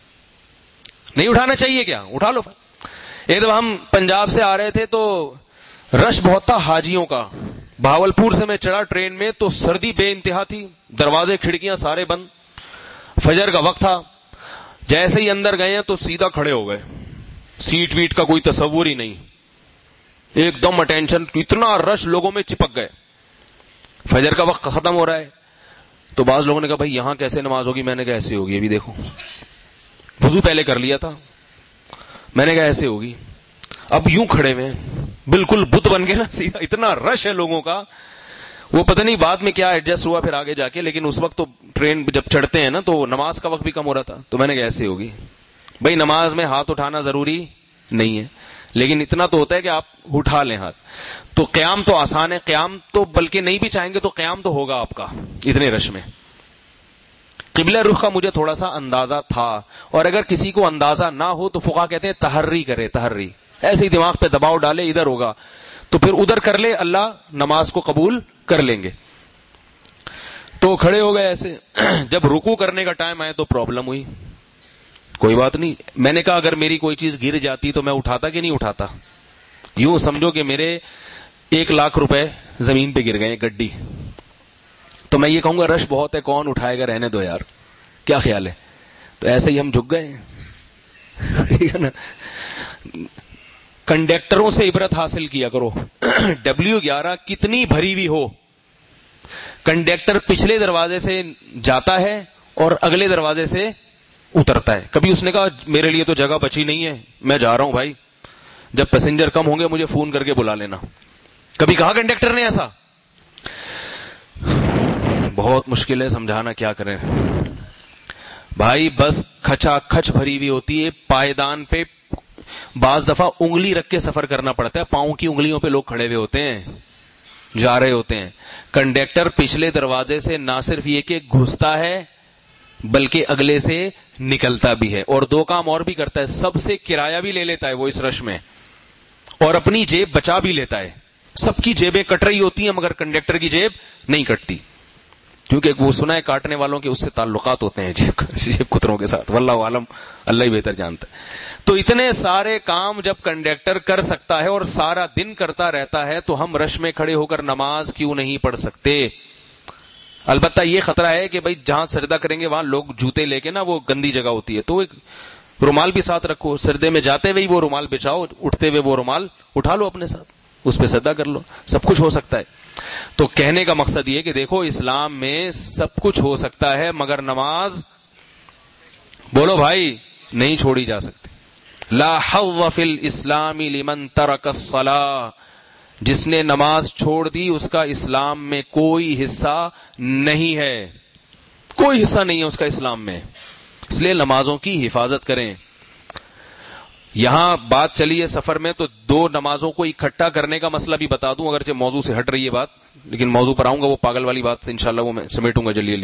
[SPEAKER 1] نہیں اٹھانا چاہیے کیا؟ اٹھا لو. ایک دفعہ ہم پنجاب سے آ رہے تھے تو رش بہت تھا حاجیوں کا. بھاولپور سے میں چڑھا ٹرین میں تو سردی بے انتہا تھی، دروازے کھڑکیاں سارے بند، فجر کا وقت تھا. جیسے ہی اندر گئے ہیں تو سیدھا کھڑے ہو گئے، سیٹ ویٹ کا کوئی تصور ہی نہیں، ایک دم اٹینشن. اتنا رش لوگوں میں چپک گئے. فجر کا وقت ختم ہو رہا ہے تو بعض لوگوں نے کہا بھائی یہاں کیسے نماز ہوگی؟ میں نے کہا ایسے ہوگی. ابھی دیکھو وضو پہلے کر لیا تھا، میں نے کہا ایسے ہوگی. اب یوں کھڑے ہوئے بالکل بت بن گئے نا سیدھا. اتنا رش ہے لوگوں کا، وہ پتہ نہیں بعد میں کیا ایڈجسٹ ہوا پھر آگے جا کے، لیکن اس وقت تو ٹرین جب چڑھتے ہیں نا تو نماز کا وقت بھی کم ہو رہا تھا. تو میں نے کہا ایسے ہوگی. بھائی نماز میں ہاتھ اٹھانا ضروری نہیں ہے، لیکن اتنا تو ہوتا ہے کہ آپ اٹھا لیں ہاتھ. تو قیام تو آسان ہے، قیام تو بلکہ نہیں بھی چاہیں گے تو قیام تو ہوگا آپ کا اتنے رش میں. قبلہ رخ کا مجھے تھوڑا سا اندازہ تھا، اور اگر کسی کو اندازہ نہ ہو تو فقہا کہتے ہیں تحری کرے. تحری ایسے ہی دماغ پہ دباؤ ڈالے ادھر ہوگا تو پھر ادھر کر لے، اللہ نماز کو قبول کر لیں گے. تو کھڑے ہو گئے ایسے. جب رکوع کرنے کا ٹائم آیا تو پرابلم ہوئی. کوئی بات نہیں، میں نے کہا اگر میری کوئی چیز گر جاتی تو میں اٹھاتا کہ نہیں اٹھاتا. یوں سمجھو کہ میرے ایک لاکھ روپے زمین پہ گر گئے گڈی، تو میں یہ کہوں گا رش بہت ہے کون اٹھائے گا، رہنے دو یار، کیا خیال ہے؟ تو ایسے ہی ہم جھک گئے. ٹھیک ہے نا. کنڈکٹروں سے عبرت حاصل کیا کرو. ڈبلیو گیارہ کتنی بھری ہوئی ہو، کنڈکٹر پچھلے دروازے سے جاتا ہے اور اگلے دروازے سے اترتا ہے. کبھی اس نے کہا میرے لیے تو جگہ بچی نہیں ہے میں جا رہا ہوں بھائی، جب پیسنجر کم ہوں گے مجھے فون کر کے بلا لینا. کبھی کہا کنڈکٹر نے ایسا؟ بہت مشکل ہے سمجھانا، کیا کریں بھائی. بس کھچا کھچ بھری ہوئی ہوتی ہے، پائیدان پہ بعض دفعہ انگلی رکھ کے سفر کرنا پڑتا ہے، پاؤں کی انگلیوں پہ لوگ کھڑے ہوئے ہوتے ہیں. جا رہے ہوتے ہیں, کنڈکٹر پچھلے دروازے سے نہ صرف یہ کہ گھستا ہے بلکہ اگلے سے نکلتا بھی ہے, اور دو کام اور بھی کرتا ہے, سب سے کرایہ بھی لے لیتا ہے وہ اس رش میں, اور اپنی جیب بچا بھی لیتا ہے. سب کی جیبیں کٹ رہی ہوتی ہیں مگر کنڈکٹر کی جیب نہیں کٹتی, کیونکہ وہ سنا ہے کاٹنے والوں کے اس سے تعلقات ہوتے ہیں جیب جیب کتروں کے ساتھ, واللہ عالم, اللہ ہی بہتر جانتا ہے. تو اتنے سارے کام جب کنڈکٹر کر سکتا ہے اور سارا دن کرتا رہتا ہے تو ہم رش میں کھڑے ہو کر نماز کیوں نہیں پڑھ سکتے؟ البتہ یہ خطرہ ہے کہ بھائی جہاں سجدہ کریں گے وہاں لوگ جوتے لے کے نا, وہ گندی جگہ ہوتی ہے, تو ایک رومال بھی ساتھ رکھو, سجدے میں جاتے ہوئے وہ رومال بچھاؤ, اٹھتے ہوئے وہ رومال اٹھا لو اپنے ساتھ, اس پہ سجدہ کر لو, سب کچھ ہو سکتا ہے. تو کہنے کا مقصد یہ کہ دیکھو اسلام میں سب کچھ ہو سکتا ہے مگر نماز, بولو بھائی, نہیں چھوڑی جا سکتی. لا حظ فی الاسلام لمن ترک الصلاۃ, جس نے نماز چھوڑ دی اس کا اسلام میں کوئی حصہ نہیں ہے, کوئی حصہ نہیں ہے اس کا اسلام میں. اس لیے نمازوں کی حفاظت کریں. یہاں بات چلی ہے سفر میں, تو دو نمازوں کو اکٹھا کرنے کا مسئلہ بھی بتا دوں, اگرچہ موضوع سے ہٹ رہی ہے بات, لیکن موضوع پر آؤں گا, وہ پاگل والی بات انشاءاللہ وہ میں سمیٹوں گا جلدی جلدی.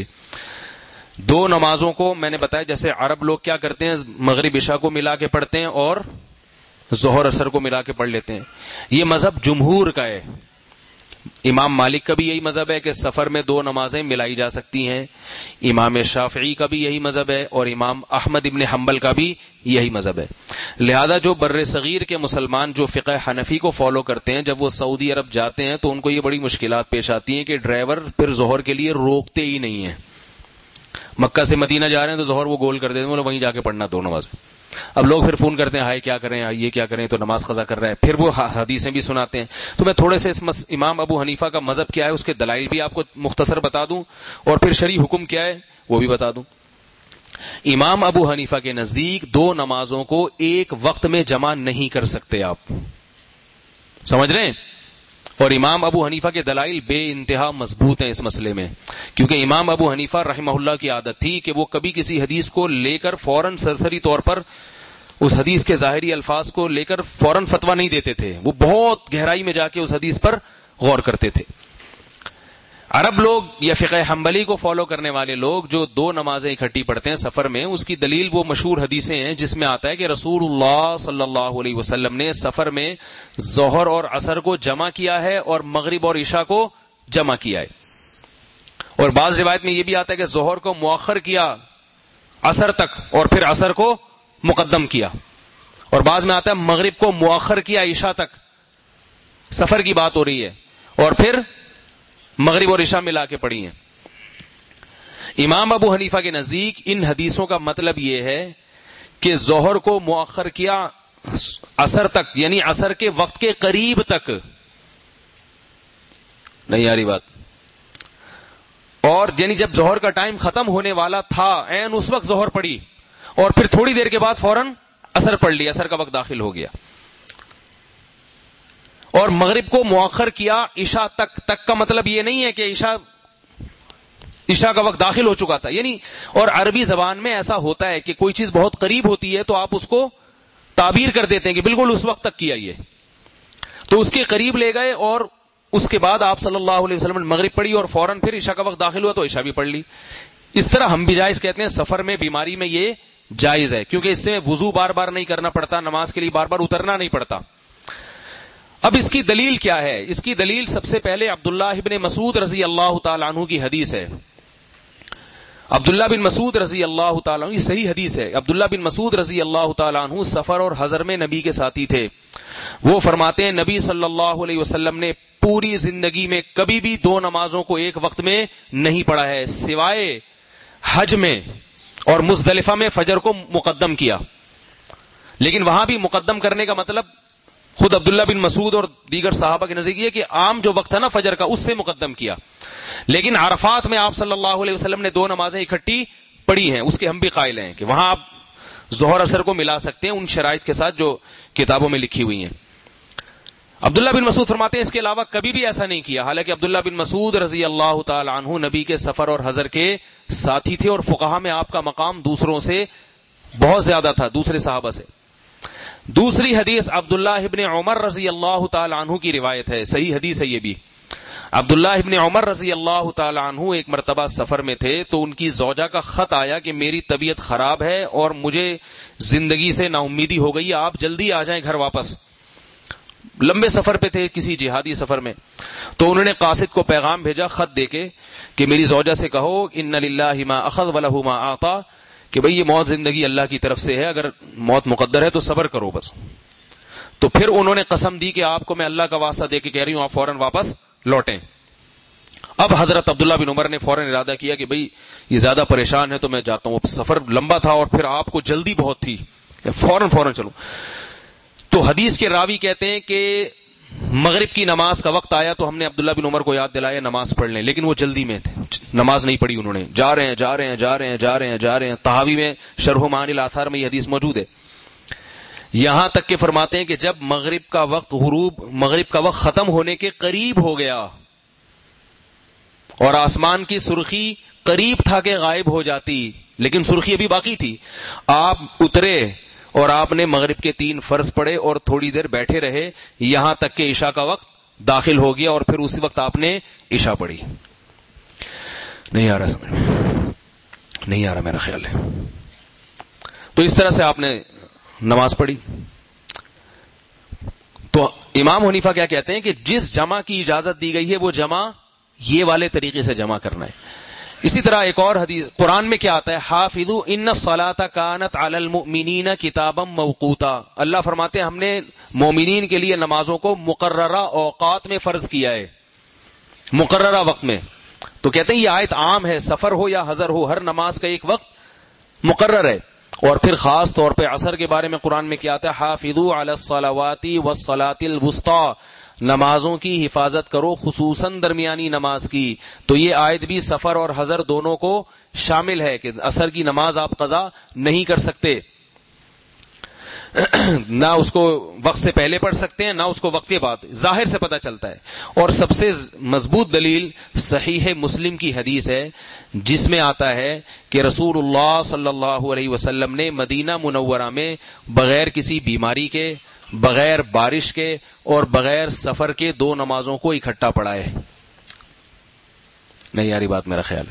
[SPEAKER 1] دو نمازوں کو میں نے بتایا, جیسے عرب لوگ کیا کرتے ہیں, مغرب عشاء کو ملا کے پڑھتے ہیں اور ظہر اثر کو ملا کے پڑھ لیتے ہیں. یہ مذہب جمہور کا ہے. امام مالک کا بھی یہی مذہب ہے کہ سفر میں دو نمازیں ملائی جا سکتی ہیں. امام شافعی کا بھی یہی مذہب ہے, اور امام احمد ابن حنبل کا بھی یہی مذہب ہے. لہذا جو بر صغیر کے مسلمان جو فقہ حنفی کو فالو کرتے ہیں, جب وہ سعودی عرب جاتے ہیں تو ان کو یہ بڑی مشکلات پیش آتی ہیں کہ ڈرائیور پھر ظہر کے لیے روکتے ہی نہیں ہیں. مکہ سے مدینہ جا رہے ہیں تو ظہر وہ گول کر دیتے ہیں, وہیں جا کے پڑھنا دو نماز. اب لوگ پھر فون کرتے ہیں, ہائے کیا کریں, یہ کیا کریں, تو نماز قضا کر رہا ہے. پھر وہ حدیثیں بھی سناتے ہیں. تو میں تھوڑے سے اس مس... امام ابو حنیفہ کا مذہب کیا ہے اس کے دلائل بھی آپ کو مختصر بتا دوں, اور پھر شرعی حکم کیا ہے وہ بھی بتا دوں. امام ابو حنیفہ کے نزدیک دو نمازوں کو ایک وقت میں جمع نہیں کر سکتے آپ, سمجھ رہے ہیں؟ اور امام ابو حنیفہ کے دلائل بے انتہا مضبوط ہیں اس مسئلے میں, کیونکہ امام ابو حنیفہ رحمہ اللہ کی عادت تھی کہ وہ کبھی کسی حدیث کو لے کر فوراً سرسری طور پر اس حدیث کے ظاہری الفاظ کو لے کر فوراً فتویٰ نہیں دیتے تھے, وہ بہت گہرائی میں جا کے اس حدیث پر غور کرتے تھے. عرب لوگ یا فقہ حنبلی کو فالو کرنے والے لوگ جو دو نمازیں اکٹھی پڑھتے ہیں سفر میں, اس کی دلیل وہ مشہور حدیثیں ہیں جس میں آتا ہے کہ رسول اللہ صلی اللہ علیہ وسلم نے سفر میں ظہر اور عصر کو جمع کیا ہے اور مغرب اور عشاء کو جمع کیا ہے. اور بعض روایت میں یہ بھی آتا ہے کہ ظہر کو مؤخر کیا عصر تک اور پھر عصر کو مقدم کیا, اور بعض میں آتا ہے مغرب کو مؤخر کیا عشاء تک. سفر کی بات ہو رہی ہے, اور پھر مغرب اور عشاء ملا کے پڑھی ہیں. امام ابو حنیفہ کے نزدیک ان حدیثوں کا مطلب یہ ہے کہ ظہر کو مؤخر کیا عصر تک, یعنی عصر کے وقت کے قریب تک. نہیں آ رہی بات؟ اور یعنی جب ظہر کا ٹائم ختم ہونے والا تھا عین اس وقت ظہر پڑھی, اور پھر تھوڑی دیر کے بعد فوراً عصر پڑھ لی, عصر کا وقت داخل ہو گیا. اور مغرب کو مؤخر کیا عشاء تک. تک کا مطلب یہ نہیں ہے کہ عشاء عشاء کا وقت داخل ہو چکا تھا, یعنی اور عربی زبان میں ایسا ہوتا ہے کہ کوئی چیز بہت قریب ہوتی ہے تو آپ اس کو تعبیر کر دیتے ہیں کہ بالکل اس وقت تک کیا یہ, تو اس کے قریب لے گئے, اور اس کے بعد آپ صلی اللہ علیہ وسلم نے مغرب پڑھی اور فوراً پھر عشاء کا وقت داخل ہوا تو عشاء بھی پڑھ لی. اس طرح ہم بھی جائز کہتے ہیں, سفر میں بیماری میں یہ جائز ہے, کیونکہ اس سے وضو بار بار نہیں کرنا پڑتا, نماز کے لیے بار بار اترنا نہیں پڑتا. اب اس کی دلیل کیا ہے؟ اس کی دلیل سب سے پہلے عبداللہ ابن مسعود رضی اللہ تعالیٰ عنہ کی حدیث ہے. عبداللہ بن مسعود رضی اللہ تعالیٰ عنہ, یہ صحیح حدیث ہے. عبداللہ بن مسعود رضی اللہ تعالیٰ عنہ سفر اور حضر میں نبی کے ساتھی تھے. وہ فرماتے ہیں نبی صلی اللہ علیہ وسلم نے پوری زندگی میں کبھی بھی دو نمازوں کو ایک وقت میں نہیں پڑھا ہے, سوائے حج میں اور مزدلفہ میں فجر کو مقدم کیا. لیکن وہاں بھی مقدم کرنے کا مطلب خود عبداللہ بن مسعود اور دیگر صحابہ کے نزدیک یہ کہ عام جو وقت ہے نا فجر کا, اس سے مقدم کیا. لیکن عرفات میں آپ صلی اللہ علیہ وسلم نے دو نمازیں اکٹھی پڑھی ہیں, اس کے ہم بھی قائل ہیں کہ وہاں آپ ظہر اثر کو ملا سکتے ہیں ان شرائط کے ساتھ جو کتابوں میں لکھی ہوئی ہیں. عبداللہ بن مسعود فرماتے ہیں اس کے علاوہ کبھی بھی ایسا نہیں کیا. حالانکہ عبداللہ بن مسعود رضی اللہ تعالی عنہ نبی کے سفر اور حضر کے ساتھی تھے, اور فقہا میں آپ کا مقام دوسروں سے بہت زیادہ تھا, دوسرے صحابہ سے. دوسری حدیث عبداللہ ابن عمر رضی اللہ تعالی عنہ کی روایت ہے, صحیح حدیث ہے یہ بھی. عبداللہ ابن عمر رضی اللہ تعالی عنہ ایک مرتبہ سفر میں تھے تو ان کی زوجہ کا خط آیا کہ میری طبیعت خراب ہے اور مجھے زندگی سے نا امیدی ہو گئی، آپ جلدی آ جائیں گھر واپس۔ لمبے سفر پہ تھے، کسی جہادی سفر میں، تو انہوں نے قاصد کو پیغام بھیجا خط دے کے کہ میری زوجہ سے کہو ان للہ ما اخذ ولہ ما اعطى، کہ بھئی یہ موت زندگی اللہ کی طرف سے ہے، اگر موت مقدر ہے تو صبر کرو بس۔ تو پھر انہوں نے قسم دی کہ آپ کو میں اللہ کا واسطہ دے کے کہہ رہی ہوں آپ فوراً واپس لوٹیں۔ اب حضرت عبداللہ بن عمر نے فوراً ارادہ کیا کہ بھئی یہ زیادہ پریشان ہے تو میں جاتا ہوں، سفر لمبا تھا اور پھر آپ کو جلدی بہت تھی، فوراً فوراً چلو۔ تو حدیث کے راوی کہتے ہیں کہ مغرب کی نماز کا وقت آیا تو ہم نے عبداللہ بن عمر کو یاد دلایا نماز پڑھ لیں، لیکن وہ جلدی میں تھے، نماز نہیں پڑھی انہوں نے، جا رہے ہیں جا رہے ہیں جا رہے ہیں جا رہے ہیں جا رہے ہیں۔ طحاوی میں شرح معانی الاثار میں یہ حدیث موجود ہے، یہاں تک کہ فرماتے ہیں کہ جب مغرب کا وقت غروب مغرب کا وقت ختم ہونے کے قریب ہو گیا اور آسمان کی سرخی قریب تھا کہ غائب ہو جاتی، لیکن سرخی ابھی باقی تھی، آپ اترے اور آپ نے مغرب کے تین فرض پڑھے اور تھوڑی دیر بیٹھے رہے یہاں تک کہ عشاء کا وقت داخل ہو گیا اور پھر اسی وقت آپ نے عشاء پڑھی۔ نہیں آ رہا سمجھ میں؟ نہیں آ رہا میرا خیال ہے۔ تو اس طرح سے آپ نے نماز پڑھی۔ تو امام حنیفہ کیا کہتے ہیں کہ جس جمع کی اجازت دی گئی ہے وہ جمع یہ والے طریقے سے جمع کرنا ہے۔ اسی طرح ایک اور حدیث قرآن میں کیا آتا ہے، حافظوا ان الصلاۃ کانت علی المؤمنین کتابا موقوتا، اللہ فرماتے ہیں ہم نے مومنین کے لیے نمازوں کو مقررہ اوقات میں فرض کیا ہے، مقررہ وقت میں۔ تو کہتے ہیں یہ آیت عام ہے، سفر ہو یا حضر ہو، ہر نماز کا ایک وقت مقرر ہے۔ اور پھر خاص طور پہ عصر کے بارے میں قرآن میں کیا آتا ہے، حافظوا علی الصلوات والصلاۃ الوسطی، نمازوں کی حفاظت کرو خصوصاً درمیانی نماز کی۔ تو یہ آیت بھی سفر اور حضر دونوں کو شامل ہے کہ عصر کی نماز آپ قضا نہیں کر سکتے، نہ اس کو وقت سے پہلے پڑھ سکتے ہیں نہ اس کو وقت کے بعد، ظاہر سے پتہ چلتا ہے۔ اور سب سے مضبوط دلیل صحیح مسلم کی حدیث ہے جس میں آتا ہے کہ رسول اللہ صلی اللہ علیہ وسلم نے مدینہ منورہ میں بغیر کسی بیماری کے، بغیر بارش کے اور بغیر سفر کے دو نمازوں کو اکٹھا پڑھائے۔ نہیں یاری بات میرا خیال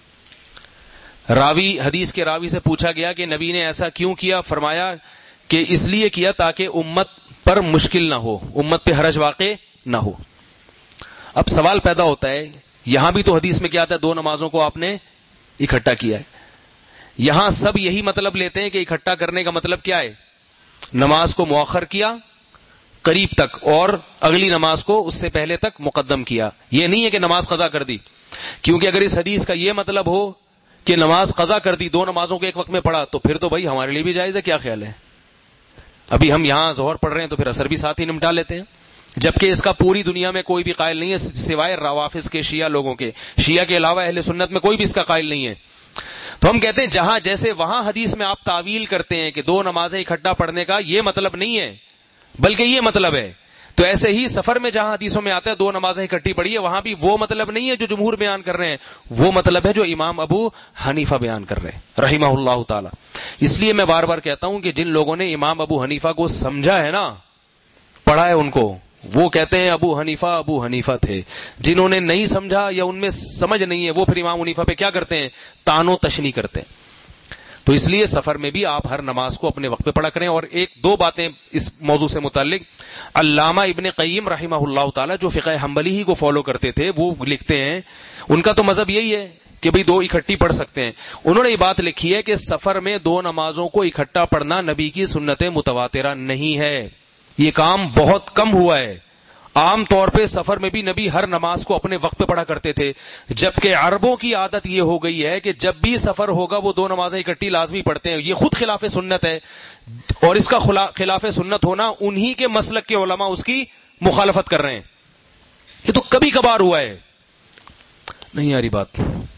[SPEAKER 1] ہے۔ راوی حدیث کے راوی سے پوچھا گیا کہ نبی نے ایسا کیوں کیا؟ فرمایا کہ اس لیے کیا تاکہ امت پر مشکل نہ ہو، امت پہ حرج واقع نہ ہو۔ اب سوال پیدا ہوتا ہے، یہاں بھی تو حدیث میں کیا آتا ہے، دو نمازوں کو آپ نے اکٹھا کیا ہے۔ یہاں سب یہی مطلب لیتے ہیں کہ اکٹھا کرنے کا مطلب کیا ہے، نماز کو مؤخر کیا قریب تک اور اگلی نماز کو اس سے پہلے تک مقدم کیا۔ یہ نہیں ہے کہ نماز قضا کر دی، کیونکہ اگر اس حدیث کا یہ مطلب ہو کہ نماز قضا کر دی، دو نمازوں کو ایک وقت میں پڑھا، تو پھر تو بھائی ہمارے لیے بھی جائز ہے۔ کیا خیال ہے؟ ابھی ہم یہاں ظہر پڑھ رہے ہیں تو پھر عصر بھی ساتھ ہی نمٹا لیتے ہیں، جبکہ اس کا پوری دنیا میں کوئی بھی قائل نہیں ہے سوائے روافض کے، شیعہ لوگوں کے، شیعہ کے علاوہ اہل سنت میں کوئی بھی اس کا قائل نہیں ہے۔ تو ہم کہتے ہیں جہاں جیسے وہاں حدیث میں آپ تعویل کرتے ہیں کہ دو نمازیں اکٹھا پڑھنے کا یہ مطلب نہیں ہے بلکہ یہ مطلب ہے، تو ایسے ہی سفر میں جہاں حدیثوں میں آتا ہے دو نمازیں اکٹھی پڑھی ہے، وہاں بھی وہ مطلب نہیں ہے جو جمہور بیان کر رہے ہیں، وہ مطلب ہے جو امام ابو حنیفہ بیان کر رہے ہیں رحمہ اللہ تعالی۔ اس لیے میں بار بار کہتا ہوں کہ جن لوگوں نے امام ابو حنیفہ کو سمجھا ہے نا، پڑھا ہے ان کو، وہ کہتے ہیں ابو حنیفہ ابو حنیفہ تھے۔ جنہوں نے نہیں سمجھا یا ان میں سمجھ نہیں ہے وہ پھر امام حنیفہ پہ کیا کرتے ہیں، طعن و تشنیع کرتے ہیں۔ تو اس لیے سفر میں بھی آپ ہر نماز کو اپنے وقت پہ پڑھا کریں۔ اور ایک دو باتیں اس موضوع سے متعلق، علامہ ابن قیم رحمہ اللہ تعالی جو فقہ حنبلی ہی کو فالو کرتے تھے، وہ لکھتے ہیں، ان کا تو مذہب یہی ہے کہ بھئی دو اکٹھی پڑھ سکتے ہیں۔ انہوں نے یہ بات لکھی ہے کہ سفر میں دو نمازوں کو اکٹھا پڑھنا نبی کی سنت متواترہ نہیں ہے، یہ کام بہت کم ہوا ہے۔ عام طور پہ سفر میں بھی نبی ہر نماز کو اپنے وقت پہ پڑھا کرتے تھے، جبکہ عربوں کی عادت یہ ہو گئی ہے کہ جب بھی سفر ہوگا وہ دو نمازیں اکٹھی لازمی پڑھتے ہیں۔ یہ خود خلاف سنت ہے، اور اس کا خلاف سنت ہونا انہی کے مسلک کے علماء اس کی مخالفت کر رہے ہیں۔ یہ تو کبھی کبھار ہوا ہے، نہیں یاری بات۔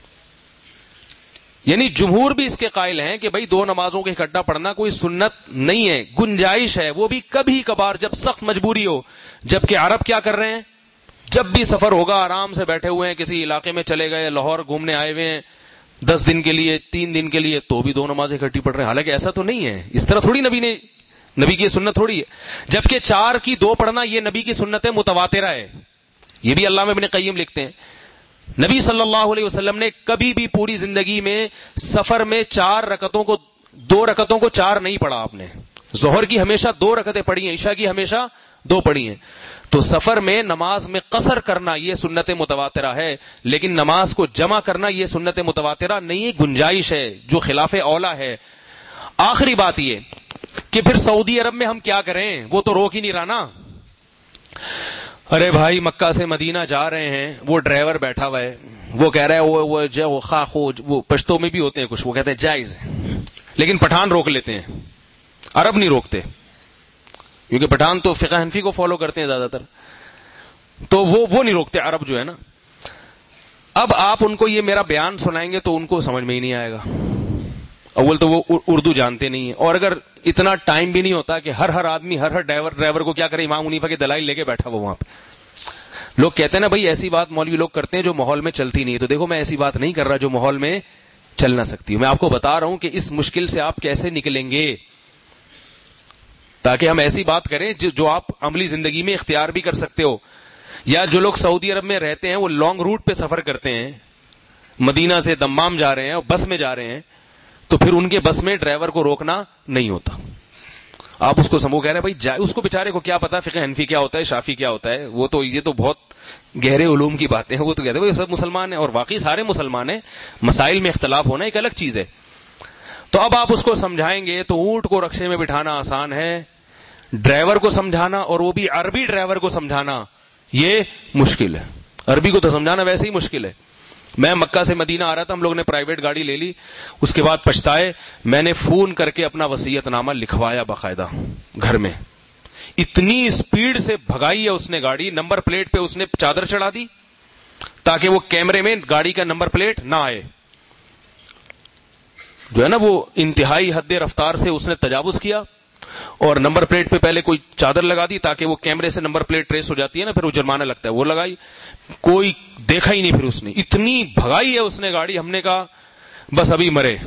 [SPEAKER 1] یعنی جمہور بھی اس کے قائل ہیں کہ بھئی دو نمازوں کے اکٹھا پڑھنا کوئی سنت نہیں ہے، گنجائش ہے، وہ بھی کبھی کبھار جب سخت مجبوری ہو۔ جبکہ عرب کیا کر رہے ہیں، جب بھی سفر ہوگا آرام سے بیٹھے ہوئے ہیں، کسی علاقے میں چلے گئے، لاہور گھومنے آئے ہوئے ہیں دس دن کے لیے، تین دن کے لیے، تو بھی دو نمازیں اکٹھی پڑھ رہے ہیں۔ حالانکہ ایسا تو نہیں ہے، اس طرح تھوڑی نبی نے، نبی کی سنت تھوڑی ہے۔ جبکہ چار کی دو پڑھنا یہ نبی کی سنت متواترہ ہے، یہ بھی علامہ ابن قیم لکھتے ہیں نبی صلی اللہ علیہ وسلم نے کبھی بھی پوری زندگی میں سفر میں چار رکعتوں کو دو رکعتوں کو چار نہیں پڑھا. آپ نے ظہر کی ہمیشہ دو رکعتیں پڑھی ہیں, عشاء کی ہمیشہ دو پڑھی ہیں. تو سفر میں نماز میں قصر کرنا یہ سنت متواترہ ہے, لیکن نماز کو جمع کرنا یہ سنت متواترہ نہیں, گنجائش ہے جو خلاف اولا ہے. آخری بات یہ کہ پھر سعودی عرب میں ہم کیا کریں, وہ تو روک ہی نہیں رہا نا. ارے بھائی مکہ سے مدینہ جا رہے ہیں, وہ ڈرائیور بیٹھا ہوا ہے, وہ کہہ رہا ہے وہ وہ جو خاخو وہ پشتوں میں بھی ہوتے ہیں کچھ, وہ کہتے ہیں جائز, لیکن پٹھان روک لیتے ہیں, عرب نہیں روکتے, کیونکہ پٹھان تو فقہ حنفی کو فالو کرتے ہیں زیادہ تر, تو وہ وہ نہیں روکتے عرب جو ہے نا. اب آپ ان کو یہ میرا بیان سنائیں گے تو ان کو سمجھ میں ہی نہیں آئے گا. اول تو وہ اردو جانتے نہیں ہیں, اور اگر اتنا ٹائم بھی نہیں ہوتا کہ ہر ہر آدمی ہر ہر ڈرائیور ڈرائیور کو کیا کرے, امام حنیفہ کے دلائل لے کے بیٹھا وہ وہاں پہ. لوگ کہتے ہیں نا بھائی ایسی بات مولوی لوگ کرتے ہیں جو ماحول میں چلتی نہیں ہے. تو دیکھو میں ایسی بات نہیں کر رہا جو ماحول میں چل نہ سکتی ہوں. میں آپ کو بتا رہا ہوں کہ اس مشکل سے آپ کیسے نکلیں گے, تاکہ ہم ایسی بات کریں جو آپ عملی زندگی میں اختیار بھی کر سکتے ہو. یا جو لوگ سعودی عرب میں رہتے ہیں وہ لانگ روٹ پہ سفر کرتے ہیں, مدینہ سے دمام جا رہے ہیں اور بس میں جا رہے ہیں, تو پھر ان کے بس میں ڈرائیور کو روکنا نہیں ہوتا. آپ اس کو سمو کہہ رہے ہیں بھائی جائے, اس کو بیچارے کو کیا پتا فقہ حنفی کیا ہوتا ہے, شافی کیا ہوتا ہے, وہ تو یہ تو بہت گہرے علوم کی باتیں ہیں. وہ تو کہتے ہیں بھائی سب مسلمان ہیں, اور واقعی سارے مسلمان ہیں, مسائل میں اختلاف ہونا ایک الگ چیز ہے. تو اب آپ اس کو سمجھائیں گے تو اونٹ کو رکشے میں بٹھانا آسان ہے, ڈرائیور کو سمجھانا اور وہ بھی عربی ڈرائیور کو سمجھانا یہ مشکل ہے. عربی کو تو سمجھانا ویسے ہی مشکل ہے. میں مکہ سے مدینہ آ رہا تھا, ہم لوگ نے پرائیویٹ گاڑی لے لی, اس کے بعد پچھتائے, میں نے فون کر کے اپنا وصیت نامہ لکھوایا باقاعدہ گھر میں. اتنی اسپیڈ سے بھگائی ہے اس نے گاڑی, نمبر پلیٹ پہ اس نے چادر چڑھا دی تاکہ وہ کیمرے میں گاڑی کا نمبر پلیٹ نہ آئے. جو ہے نا وہ انتہائی حد رفتار سے اس نے تجاوز کیا, اور نمبر پلیٹ پہ پہلے کوئی چادر لگا دی تاکہ وہ کیمرے سے نمبر پلیٹ ٹریس ہو جاتی ہے نا, پھر وہ جرمانہ لگتا ہے, وہ لگائی, کوئی دیکھا ہی نہیں. پھر اس نے اتنی بھگائی ہے اس نے گاڑی, ہم نے کہا بس ابھی مرے.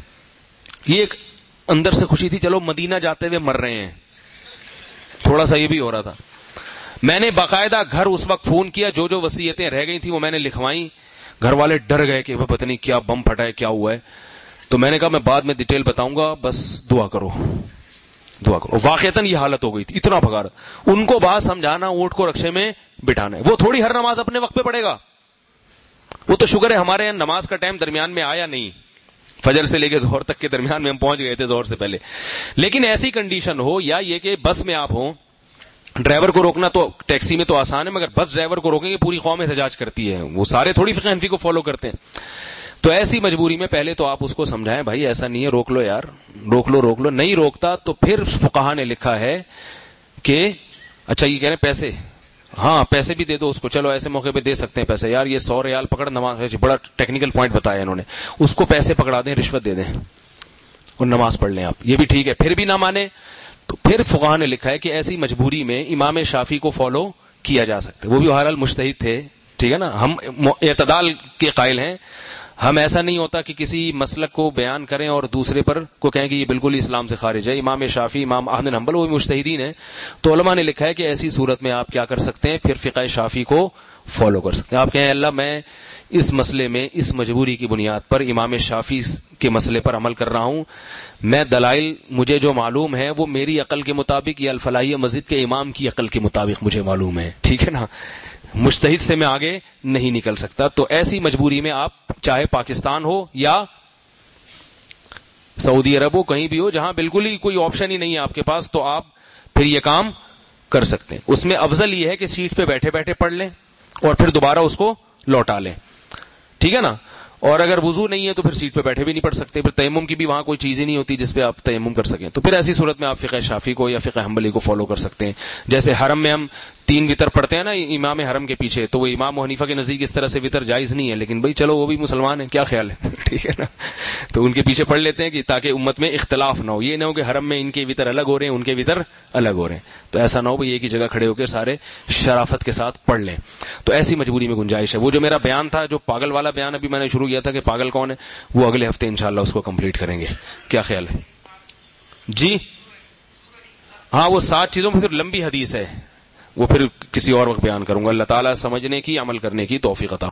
[SPEAKER 1] یہ ایک اندر سے خوشی تھی, چلو مدینہ جاتے ہوئے مر رہے ہیں, تھوڑا سا یہ بھی ہو رہا تھا. میں نے باقاعدہ گھر اس وقت فون کیا, جو جو وصیتیں رہ گئی تھیں وہ میں نے لکھوائیں. گھر والے ڈر گئے کہ پتہ نہیں کیا بم پھٹا ہے, کیا ہوا ہے. تو میں نے کہا میں بعد میں ڈیٹیل بتاؤں گا, بس دعا کرو دعا کرو. واقعتاً یہ حالت ہو گئی تھی, اتنا بھگا رہا. ان کو بات سمجھانا, اونٹ کو رکشے میں بٹھانا ہے. وہ تھوڑی ہر نماز اپنے وقت پہ پڑھے گا, وہ تو شکر ہے ہمارے یہاں نماز کا ٹائم درمیان میں آیا نہیں, فجر سے لے کے ظہر تک کے درمیان میں ہم پہنچ گئے تھے ظہر سے پہلے. لیکن ایسی کنڈیشن ہو, یا یہ کہ بس میں آپ ہوں, ڈرائیور کو روکنا تو ٹیکسی میں تو آسان ہے, مگر بس ڈرائیور کو روکیں گے پوری قوم احتجاج کرتی ہے, وہ سارے تھوڑی فقہ حنفی کو فالو کرتے ہیں. تو ایسی مجبوری میں پہلے تو آپ اس کو سمجھائیں بھائی ایسا نہیں ہے, روک لو یار, روک لو روک لو. نہیں روکتا تو پھر فقہا نے لکھا ہے کہ اچھا یہ کہہ رہے ہیں پیسے, ہاں پیسے بھی دے دو اس کو, چلو ایسے موقع پہ دے سکتے ہیں پیسے, یار یہ سو ریال پکڑ, نماز بڑا ٹیکنیکل پوائنٹ بتایا انہوں نے, اس کو پیسے پکڑا دیں, رشوت دے دیں اور نماز پڑھ لیں آپ, یہ بھی ٹھیک ہے. پھر بھی نہ مانے تو پھر فقہا نے لکھا ہے کہ ایسی مجبوری میں امام شافعی کو فالو کیا جا سکتا ہے. وہ بھی بہرحال مجتہد تھے, ٹھیک ہے نا, ہم اعتدال کے قائل ہیں. ہم ایسا نہیں ہوتا کہ کسی مسلک کو بیان کریں اور دوسرے پر کو کہیں کہ یہ بالکل ہی اسلام سے خارج ہے. امام شافعی, امام احمد بن حنبل وہ بھی مجتہدین ہیں, تو علماء نے لکھا ہے کہ ایسی صورت میں آپ کیا کر سکتے ہیں, پھر فقہ شافعی کو فالو کر سکتے ہیں. آپ کہیں اللہ میں اس مسئلے میں اس مجبوری کی بنیاد پر امام شافعی کے مسئلے پر عمل کر رہا ہوں, میں دلائل مجھے جو معلوم ہے وہ میری عقل کے مطابق یا الفلاحیہ مسجد کے امام کی عقل کے مطابق مجھے معلوم ہے, ٹھیک ہے نا, مجتہد سے میں آگے نہیں نکل سکتا. تو ایسی مجبوری میں آپ چاہے پاکستان ہو یا سعودی عرب ہو, کہیں بھی ہو جہاں بالکل ہی کوئی آپشن ہی نہیں ہے آپ کے پاس, تو آپ پھر یہ کام کر سکتے ہیں. اس میں افضل یہ ہے کہ سیٹ پہ بیٹھے بیٹھے پڑھ لیں اور پھر دوبارہ اس کو لوٹا لیں, ٹھیک ہے نا. اور اگر وضو نہیں ہے تو پھر سیٹ پہ بیٹھے بھی نہیں پڑھ سکتے, پھر تیمم کی بھی وہاں کوئی چیز ہی نہیں ہوتی جس پہ آپ تیمم کر سکیں. تو پھر ایسی صورت میں آپ فقہ شافعی کو یا فقہ حنبلی کو فالو کر سکتے ہیں. جیسے حرم میں ہم تین وطر پڑھتے ہیں نا امام حرم کے پیچھے, تو وہ امام حنیفہ کے نزدیک اس طرح سے وطر جائز نہیں ہے, لیکن بھائی چلو وہ بھی مسلمان ہیں, کیا خیال ہے, ٹھیک ہے نا, تو ان کے پیچھے پڑھ لیتے ہیں کہ تاکہ امت میں اختلاف نہ ہو. یہ نہ ہو کہ حرم میں ان کے وطر الگ ہو رہے ہیں, ان کے وطر الگ ہو رہے ہیں, تو ایسا نہ ہو بھائی ایک ہی جگہ کھڑے ہو کے سارے شرافت کے ساتھ پڑھ لیں. تو ایسی مجبوری میں گنجائش ہے. وہ جو میرا بیان تھا, جو پاگل والا بیان ابھی میں نے شروع کیا تھا کہ پاگل کون ہے, وہ اگلے ہفتے انشاءاللہ اس کو کمپلیٹ کریں گے. کیا خیال ہے جی؟ ہاں وہ سات چیزوں میں پھر لمبی حدیث ہے, وہ پھر کسی اور وقت بیان کروں گا. اللہ تعالیٰ سمجھنے کی عمل کرنے کی توفیق عطا